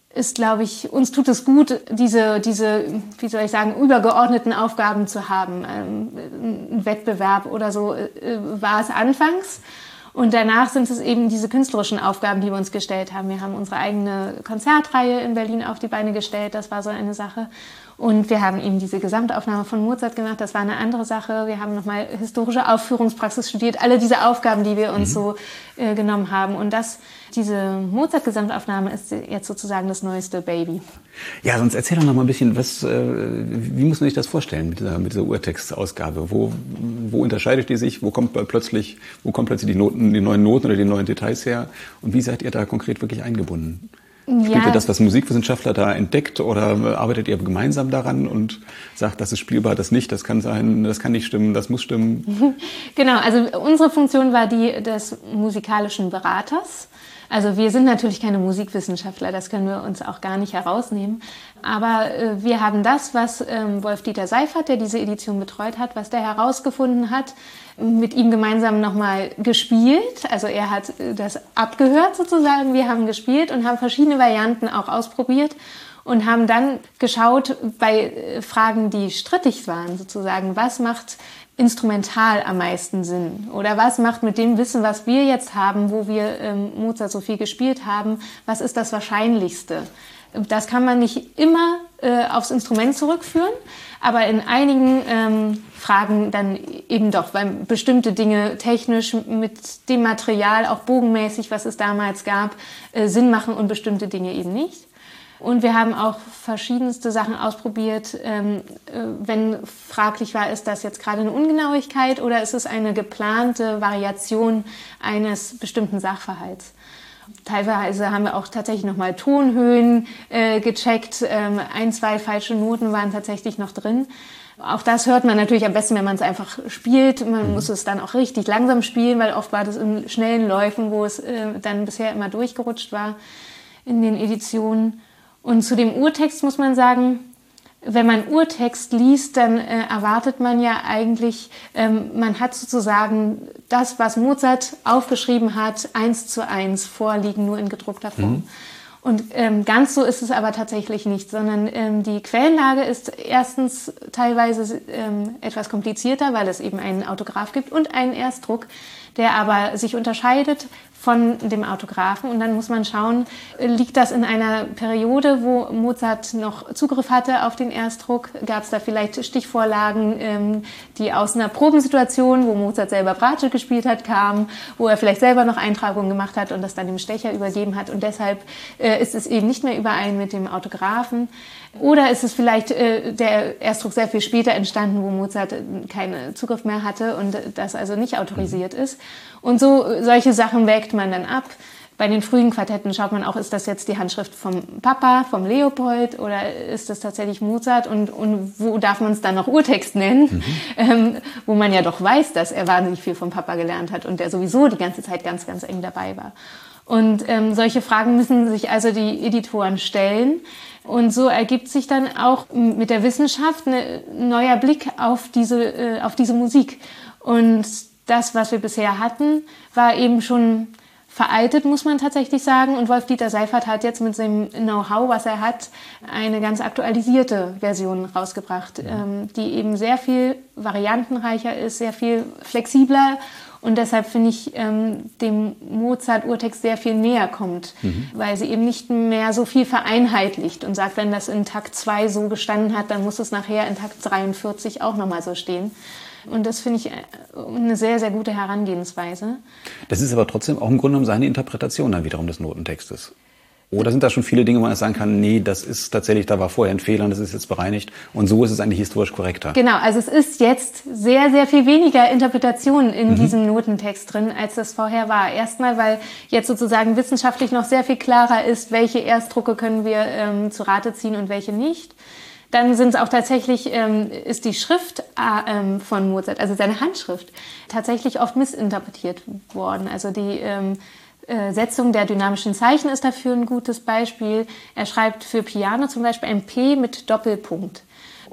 ist, glaube ich, uns tut es gut, diese, diese, wie soll ich sagen, übergeordneten Aufgaben zu haben. Ähm, ein Wettbewerb oder so äh, war es anfangs. Und danach sind es eben diese künstlerischen Aufgaben, die wir uns gestellt haben. Wir haben unsere eigene Konzertreihe in Berlin auf die Beine gestellt. Das war so eine Sache. Und wir haben eben diese Gesamtaufnahme von Mozart gemacht. Das war eine andere Sache. Wir haben nochmal historische Aufführungspraxis studiert. Alle diese Aufgaben, die wir uns mhm. so äh, genommen haben. Und das, diese Mozart-Gesamtaufnahme ist jetzt sozusagen das neueste Baby. Ja, sonst erzähl doch noch mal ein bisschen, was, äh, wie muss man sich das vorstellen mit dieser, mit dieser Urtextausgabe? Wo, wo unterscheidet die sich? Wo kommt plötzlich, wo kommen plötzlich die Noten, die neuen Noten oder die neuen Details her? Und wie seid ihr da konkret wirklich eingebunden? Spielt ja. ihr das, was Musikwissenschaftler da entdeckt, oder arbeitet ihr gemeinsam daran und sagt, das ist spielbar, das nicht, das kann sein, das kann nicht stimmen, das muss stimmen? Genau, also unsere Funktion war die des musikalischen Beraters. Also wir sind natürlich keine Musikwissenschaftler, das können wir uns auch gar nicht herausnehmen. Aber äh, wir haben das, was ähm, Wolf-Dieter Seifert, der diese Edition betreut hat, was der herausgefunden hat, mit ihm gemeinsam nochmal gespielt. Also er hat das abgehört sozusagen, wir haben gespielt und haben verschiedene Varianten auch ausprobiert und haben dann geschaut bei Fragen, die strittig waren sozusagen, was macht instrumental am meisten Sinn? Oder was macht mit dem Wissen, was wir jetzt haben, wo wir ähm, Mozart so viel gespielt haben, was ist das Wahrscheinlichste? Das kann man nicht immer äh, aufs Instrument zurückführen, aber in einigen ähm, Fragen dann eben doch, weil bestimmte Dinge technisch mit dem Material, auch bogenmäßig, was es damals gab, äh, Sinn machen und bestimmte Dinge eben nicht. Und wir haben auch verschiedenste Sachen ausprobiert. Ähm, äh, wenn fraglich war, ist das jetzt gerade eine Ungenauigkeit oder ist es eine geplante Variation eines bestimmten Sachverhalts? Teilweise haben wir auch tatsächlich nochmal Tonhöhen äh, gecheckt. Ähm, ein, zwei falsche Noten waren tatsächlich noch drin. Auch das hört man natürlich am besten, wenn man es einfach spielt. Man mhm. muss es dann auch richtig langsam spielen, weil oft war das in schnellen Läufen, wo es äh, dann bisher immer durchgerutscht war in den Editionen. Und zu dem Urtext muss man sagen, wenn man Urtext liest, dann äh, erwartet man ja eigentlich, ähm, man hat sozusagen das, was Mozart aufgeschrieben hat, eins zu eins vorliegen, nur in gedruckter Form. Mhm. Und ähm, ganz so ist es aber tatsächlich nicht, sondern ähm, die Quellenlage ist erstens teilweise ähm, etwas komplizierter, weil es eben einen Autograph gibt und einen Erstdruck, der aber sich unterscheidet von dem Autographen. Und dann muss man schauen, liegt das in einer Periode, wo Mozart noch Zugriff hatte auf den Erstdruck? Gab es da vielleicht Stichvorlagen, ähm, die aus einer Probensituation, wo Mozart selber Bratsche gespielt hat, kamen, wo er vielleicht selber noch Eintragungen gemacht hat und das dann dem Stecher übergeben hat und deshalb äh, ist es eben nicht mehr überein mit dem Autographen? Oder ist es vielleicht äh, der Erstdruck sehr viel später entstanden, wo Mozart keinen Zugriff mehr hatte und das also nicht autorisiert ist? Und so solche Sachen wägt man dann ab. Bei den frühen Quartetten schaut man auch, ist das jetzt die Handschrift vom Papa, vom Leopold, oder ist das tatsächlich Mozart? Und, und wo darf man es dann noch Urtext nennen? Mhm. Ähm, wo man ja doch weiß, dass er wahnsinnig viel vom Papa gelernt hat und der sowieso die ganze Zeit ganz, ganz eng dabei war. Und ähm, solche Fragen müssen sich also die Editoren stellen. Und so ergibt sich dann auch mit der Wissenschaft ein neuer Blick auf diese, äh, auf diese Musik. Und das, was wir bisher hatten, war eben schon veraltet, muss man tatsächlich sagen. Und Wolf-Dieter Seifert hat jetzt mit seinem Know-how, was er hat, eine ganz aktualisierte Version rausgebracht, ja. ähm, die eben sehr viel variantenreicher ist, sehr viel flexibler. Und deshalb finde ich, ähm, dem Mozart-Urtext sehr viel näher kommt, mhm. weil sie eben nicht mehr so viel vereinheitlicht und sagt, wenn das in Takt zwei so gestanden hat, dann muss es nachher in Takt dreiundvierzig auch nochmal so stehen. Und das finde ich eine sehr, sehr gute Herangehensweise. Das ist aber trotzdem auch im Grunde genommen seine Interpretation dann wiederum des Notentextes. Oder sind da schon viele Dinge, wo man sagen kann, nee, das ist tatsächlich, da war vorher ein Fehler und das ist jetzt bereinigt und so ist es eigentlich historisch korrekter? Genau, also es ist jetzt sehr, sehr viel weniger Interpretation in mhm. diesem Notentext drin, als das vorher war. Erstmal, weil jetzt sozusagen wissenschaftlich noch sehr viel klarer ist, welche Erstdrucke können wir ähm, zu Rate ziehen und welche nicht. Dann sind es auch tatsächlich, ähm, ist die Schrift äh, ähm, von Mozart, also seine Handschrift, tatsächlich oft missinterpretiert worden. Also die ähm, äh, Setzung der dynamischen Zeichen ist dafür ein gutes Beispiel. Er schreibt für Piano zum Beispiel ein P mit Doppelpunkt.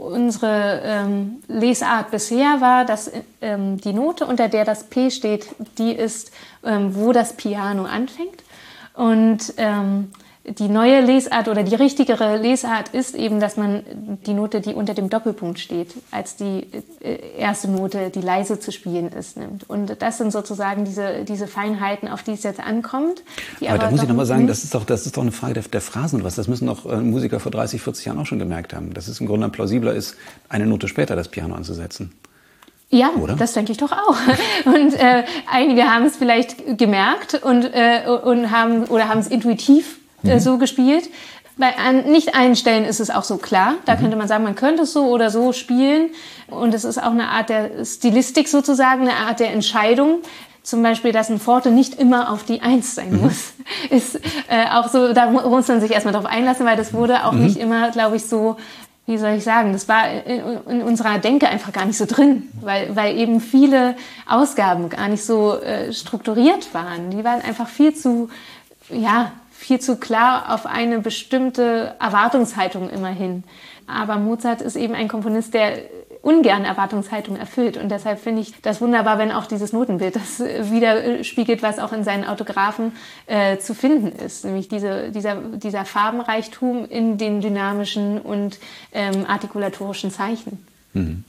Unsere ähm, Lesart bisher war, dass ähm, die Note, unter der das P steht, die ist, ähm, wo das Piano anfängt. Und ähm, die neue Lesart oder die richtigere Lesart ist eben, dass man die Note, die unter dem Doppelpunkt steht, als die erste Note, die leise zu spielen ist, nimmt. Und das sind sozusagen diese, diese Feinheiten, auf die es jetzt ankommt. Aber, aber da muss ich nochmal sagen, das ist doch, das ist doch eine Frage der, der Phrasen oder was. Das müssen doch äh, Musiker vor dreißig, vierzig Jahren auch schon gemerkt haben. Dass es im Grunde plausibler ist, eine Note später das Piano anzusetzen. Ja, oder? Das denke ich doch auch. Und äh, einige haben es vielleicht gemerkt und, äh, und haben oder haben es intuitiv äh, mhm. so gespielt. Bei an, nicht allen Stellen ist es auch so klar. Da mhm. könnte man sagen, man könnte es so oder so spielen. Und es ist auch eine Art der Stilistik sozusagen, eine Art der Entscheidung. Zum Beispiel, dass ein Forte nicht immer auf die Eins sein mhm. muss. Ist äh, auch so, da muss man sich erstmal drauf einlassen, weil das wurde auch mhm. nicht immer, glaube ich, so, wie soll ich sagen, das war in, in unserer Denke einfach gar nicht so drin, weil, weil eben viele Ausgaben gar nicht so äh, strukturiert waren. Die waren einfach viel zu, ja, viel zu klar auf eine bestimmte Erwartungshaltung immerhin. Aber Mozart ist eben ein Komponist, der ungern Erwartungshaltung erfüllt. Und deshalb finde ich das wunderbar, wenn auch dieses Notenbild das widerspiegelt, was auch in seinen Autographen äh, zu finden ist. Nämlich diese, dieser, dieser Farbenreichtum in den dynamischen und ähm, artikulatorischen Zeichen. Mhm.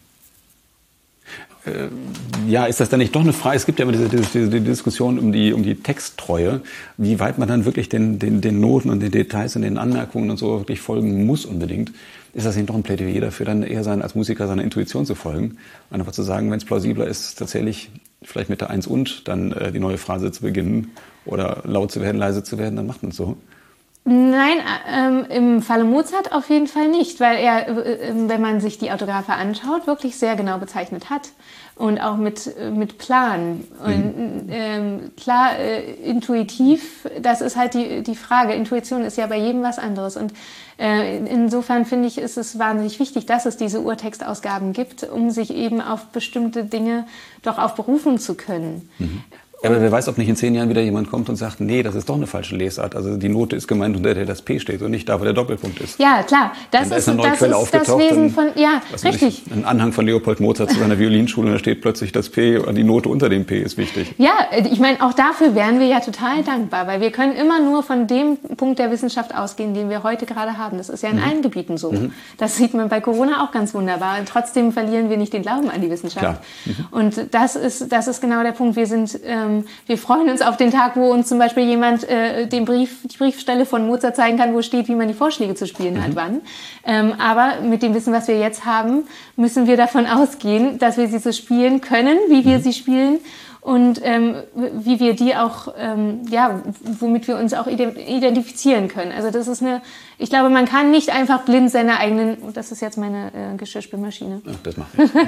Ja, ist das dann nicht doch eine Frage? Es gibt ja immer diese, diese, diese Diskussion um die, um die Texttreue, wie weit man dann wirklich den, den, den Noten und den Details und den Anmerkungen und so wirklich folgen muss unbedingt. Ist das nicht doch ein Plädoyer dafür, dann eher sein, als Musiker seiner Intuition zu folgen? Und einfach zu sagen, wenn es plausibler ist, tatsächlich vielleicht mit der Eins und dann äh, die neue Phrase zu beginnen oder laut zu werden, leise zu werden, dann macht man es so. Nein, ähm, im Falle Mozart auf jeden Fall nicht, weil er, äh, wenn man sich die Autographe anschaut, wirklich sehr genau bezeichnet hat und auch mit, mit Plan. Und mhm. ähm, klar, äh, intuitiv, das ist halt die, die Frage. Intuition ist ja bei jedem was anderes. Und äh, insofern finde ich, ist es wahnsinnig wichtig, dass es diese Urtextausgaben gibt, um sich eben auf bestimmte Dinge doch auch berufen zu können. Mhm. Ja, aber wer weiß, ob nicht in zehn Jahren wieder jemand kommt und sagt, nee, das ist doch eine falsche Lesart. Also die Note ist gemeint, unter der das P steht und nicht da, wo der Doppelpunkt ist. Ja, klar. Das da ist, ist eine neue das, Quelle ist das Wesen von, ja, richtig. Nicht, ein Anhang von Leopold Mozart zu seiner Violinschule und da steht plötzlich das P und die Note unter dem P ist wichtig. Ja, ich meine, auch dafür wären wir ja total dankbar, weil wir können immer nur von dem Punkt der Wissenschaft ausgehen, den wir heute gerade haben. Das ist ja in mhm. allen Gebieten so. Mhm. Das sieht man bei Corona auch ganz wunderbar. Und trotzdem verlieren wir nicht den Glauben an die Wissenschaft. Mhm. Und das ist, das ist genau der Punkt. Wir sind, ähm, wir freuen uns auf den Tag, wo uns zum Beispiel jemand äh, den Brief, die Briefstelle von Mozart zeigen kann, wo steht, wie man die Vorschläge zu spielen mhm. hat, wann. Ähm, aber mit dem Wissen, was wir jetzt haben, müssen wir davon ausgehen, dass wir sie so spielen können, wie wir mhm. sie spielen. Und ähm, wie wir die auch, ähm, ja, womit wir uns auch identifizieren können. Also das ist eine, ich glaube, man kann nicht einfach blind seiner eigenen, das ist jetzt meine äh, Geschirrspülmaschine. Ach, das mache ich.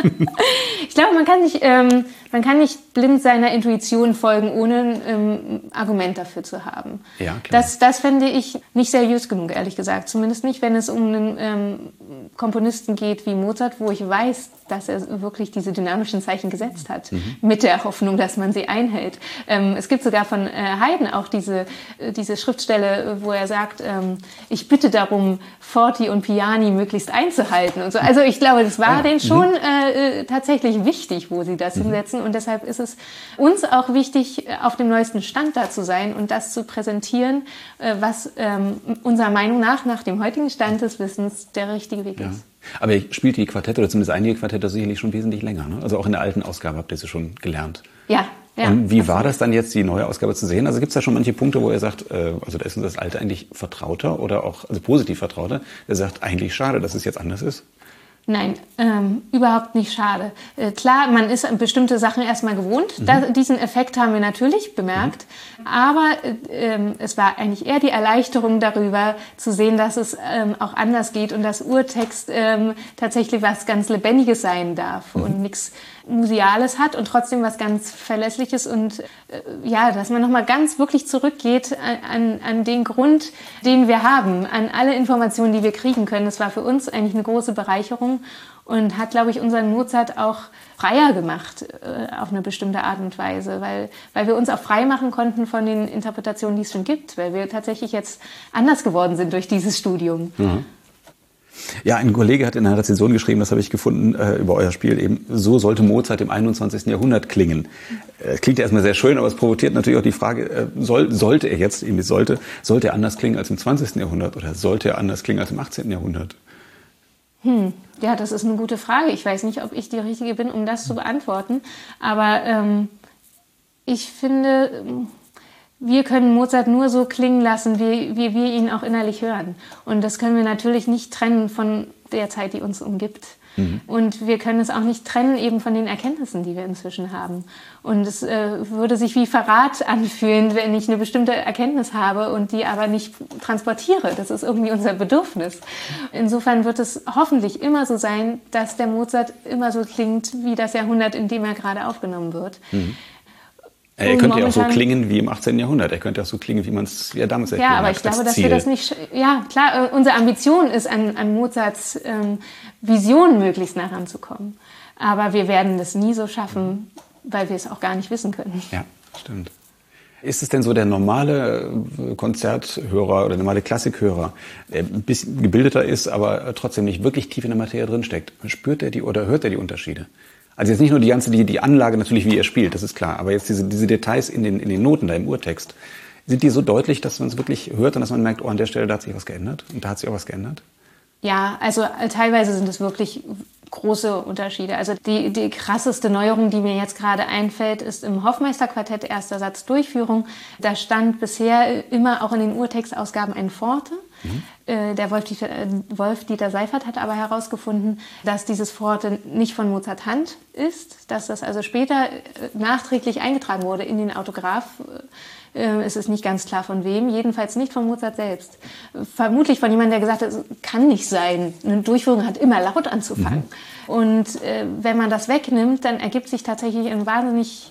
Ich glaube, man kann nicht, ähm, man kann nicht blind seiner Intuition folgen, ohne ein ähm, Argument dafür zu haben. Ja, klar. Das, das fände ich nicht seriös genug, ehrlich gesagt. Zumindest nicht, wenn es um einen ähm, Komponisten geht wie Mozart, wo ich weiß, dass er wirklich diese dynamischen Zeichen gesetzt hat, mhm. mit der Hoffnung, dass man sie einhält. Ähm, es gibt sogar von äh, Haydn auch diese, äh, diese Schriftstelle, wo er sagt, ähm, ich bitte darum, Forti und Piani möglichst einzuhalten und so. Also ich glaube, das war ja. denen schon äh, tatsächlich wichtig, wo sie das mhm. hinsetzen. Und deshalb ist es uns auch wichtig, auf dem neuesten Stand da zu sein und das zu präsentieren, äh, was ähm, unserer Meinung nach, nach dem heutigen Stand des Wissens, der richtige Weg ja. ist. Aber ihr spielt die Quartette oder zumindest einige Quartette sicherlich schon wesentlich länger, ne? Also auch in der alten Ausgabe habt ihr sie schon gelernt. Ja, ja. Und wie war das dann jetzt, die neue Ausgabe zu sehen? Also gibt es da schon manche Punkte, wo ihr sagt, äh, also da ist uns das alte eigentlich vertrauter oder auch also positiv vertrauter? Ihr sagt, eigentlich schade, dass es jetzt anders ist? Nein, ähm, überhaupt nicht schade. Äh, klar, man ist an bestimmte Sachen erstmal gewohnt. Mhm. Das, diesen Effekt haben wir natürlich bemerkt. Mhm. Aber äh, es war eigentlich eher die Erleichterung darüber, zu sehen, dass es ähm, auch anders geht und dass Urtext ähm, tatsächlich was ganz Lebendiges sein darf mhm. und nichts Museales hat und trotzdem was ganz Verlässliches und äh, ja, dass man nochmal ganz wirklich zurückgeht an, an den Grund, den wir haben, an alle Informationen, die wir kriegen können. Das war für uns eigentlich eine große Bereicherung und hat, glaube ich, unseren Mozart auch freier gemacht äh, auf eine bestimmte Art und Weise, weil, weil wir uns auch frei machen konnten von den Interpretationen, die es schon gibt, weil wir tatsächlich jetzt anders geworden sind durch dieses Studium. Mhm. Ja, ein Kollege hat in einer Rezension geschrieben, das habe ich gefunden, äh, über euer Spiel eben, so sollte Mozart im einundzwanzigsten Jahrhundert klingen. Es klingt ja erstmal sehr schön, aber es provoziert natürlich auch die Frage, soll, sollte er jetzt, eben sollte, sollte er anders klingen als im zwanzigsten Jahrhundert oder sollte er anders klingen als im achtzehnten Jahrhundert? Hm. Ja, das ist eine gute Frage. Ich weiß nicht, ob ich die Richtige bin, um das zu beantworten. Aber ähm, ich finde, wir können Mozart nur so klingen lassen, wie, wie wir ihn auch innerlich hören. Und das können wir natürlich nicht trennen von der Zeit, die uns umgibt. Mhm. Und wir können es auch nicht trennen eben von den Erkenntnissen, die wir inzwischen haben. Und es äh, würde sich wie Verrat anfühlen, wenn ich eine bestimmte Erkenntnis habe und die aber nicht transportiere. Das ist irgendwie unser Bedürfnis. Insofern wird es hoffentlich immer so sein, dass der Mozart immer so klingt wie das Jahrhundert, in dem er gerade aufgenommen wird. Mhm. Er könnte ja auch so klingen wie im achtzehnten Jahrhundert. Er könnte auch so klingen, wie man es ja damals erklärt hat. Ja, aber ich glaube, dass wir das nicht... Ja, klar, unsere Ambition ist, an, an Mozarts ähm, Vision möglichst nah ranzukommen. Aber wir werden das nie so schaffen, weil wir es auch gar nicht wissen können. Ja, stimmt. Ist es denn so, der normale Konzerthörer oder normale Klassikhörer, der ein bisschen gebildeter ist, aber trotzdem nicht wirklich tief in der Materie drinsteckt, spürt er die oder hört er die Unterschiede? Also jetzt nicht nur die ganze, die, die Anlage natürlich, wie er spielt, das ist klar, aber jetzt diese, diese Details in den, in den Noten, da im Urtext, sind die so deutlich, dass man es wirklich hört und dass man merkt, oh, an der Stelle, da hat sich was geändert und da hat sich auch was geändert? Ja, also teilweise sind es wirklich große Unterschiede. Also die, die krasseste Neuerung, die mir jetzt gerade einfällt, ist im Hoffmeister-Quartett, erster Satz Durchführung. Da stand bisher immer auch in den Urtextausgaben ein Forte. Mhm. Der Wolf-Dieter, Wolf-Dieter Seiffert hat aber herausgefunden, dass dieses Forte nicht von Mozart Hand ist, dass das also später nachträglich eingetragen wurde in den Autograph. Es ist nicht ganz klar von wem, jedenfalls nicht von Mozart selbst. Vermutlich von jemandem, der gesagt hat, es kann nicht sein. Eine Durchführung hat immer laut anzufangen. Mhm. Und äh, wenn man das wegnimmt, dann ergibt sich tatsächlich ein wahnsinnig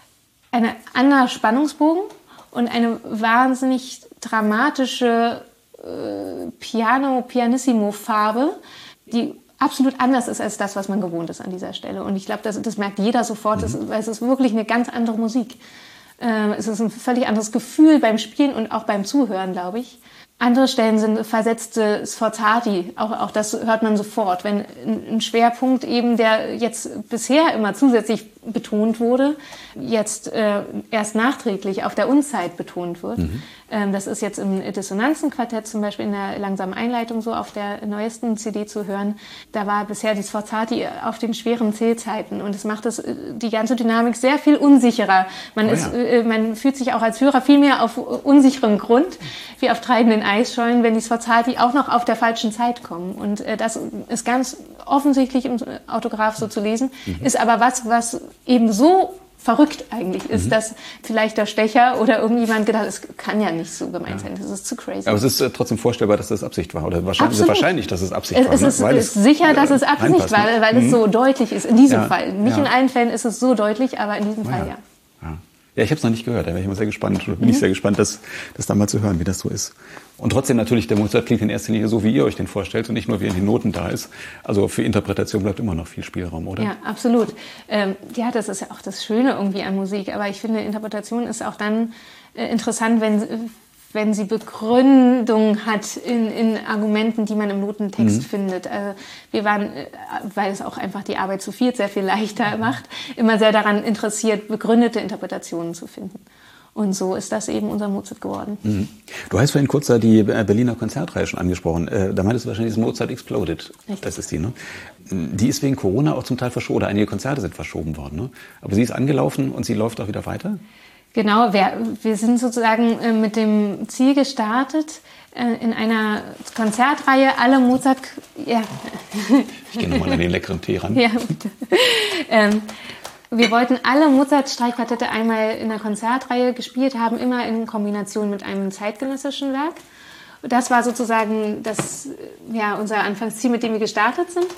ein anderer Spannungsbogen und eine wahnsinnig dramatische äh, Piano-Pianissimo-Farbe, die absolut anders ist als das, was man gewohnt ist an dieser Stelle. Und ich glaube, das, das merkt jeder sofort, mhm. das, weil es ist wirklich eine ganz andere Musik. Es ist ein völlig anderes Gefühl beim Spielen und auch beim Zuhören, glaube ich. Andere Stellen sind versetzte Sforzati, auch, auch das hört man sofort. Wenn ein Schwerpunkt eben, der jetzt bisher immer zusätzlich betont wurde, jetzt äh, erst nachträglich auf der Unzeit betont wird. Mhm. Ähm, das ist jetzt im Dissonanzenquartett zum Beispiel in der langsamen Einleitung so auf der neuesten C D zu hören. Da war bisher die Sforzati auf den schweren Zählzeiten und es macht das, die ganze Dynamik sehr viel unsicherer. Man, oh ja. ist, äh, man fühlt sich auch als Hörer viel mehr auf unsicherem Grund, wie auf treibenden Eisschollen, wenn die Sforzati auch noch auf der falschen Zeit kommen. Und äh, das ist ganz offensichtlich im Autograph so zu lesen, mhm. ist aber was, was eben so verrückt eigentlich ist, mhm. dass vielleicht der Stecher oder irgendjemand gedacht hat, es kann ja nicht so gemeint ja. sein, das ist zu crazy. Aber es ist äh, trotzdem vorstellbar, dass das Absicht war oder wahrscheinlich, also wahrscheinlich, dass es Absicht es, war. Es ist, ne? weil ist es, sicher, dass es Absicht war, weil mhm. es so deutlich ist, in diesem ja. Fall. Nicht ja. in allen Fällen ist es so deutlich, aber in diesem oh, Fall ja. ja. ja. Ja, ich habe es noch nicht gehört, da wäre ich mal sehr gespannt, oder bin mhm. ich sehr gespannt, das, das dann mal zu hören, wie das so ist. Und trotzdem natürlich, der Mozart klingt in erster Linie so, wie ihr euch den vorstellt und nicht nur, wie in den Noten da ist. Also für Interpretation bleibt immer noch viel Spielraum, oder? Ja, absolut. Ähm, ja, das ist ja auch das Schöne irgendwie an Musik, aber ich finde, Interpretation ist auch dann äh, interessant, wenn wenn sie Begründung hat in, in Argumenten, die man im Notentext mhm. findet. Also wir waren, weil es auch einfach die Arbeit zu viert sehr viel leichter macht, immer sehr daran interessiert, begründete Interpretationen zu finden. Und so ist das eben unser Mozart geworden. Mhm. Du hast vorhin kurz die Berliner Konzertreihe schon angesprochen. Da meintest du wahrscheinlich das Mozart Exploded. Richtig. Das ist die, ne? Die ist wegen Corona auch zum Teil verschoben, oder einige Konzerte sind verschoben worden, ne? Aber sie ist angelaufen und sie läuft auch wieder weiter? Genau, wir, wir sind sozusagen äh, mit dem Ziel gestartet, äh, in einer Konzertreihe alle Mozart... Ja. Ich gehe nochmal an den leckeren Tee ran. Ja, bitte. ähm, wir wollten alle Mozart-Streichquartette einmal in der Konzertreihe gespielt haben, immer in Kombination mit einem zeitgenössischen Werk. Das war sozusagen das, ja, unser Anfangsziel, mit dem wir gestartet sind.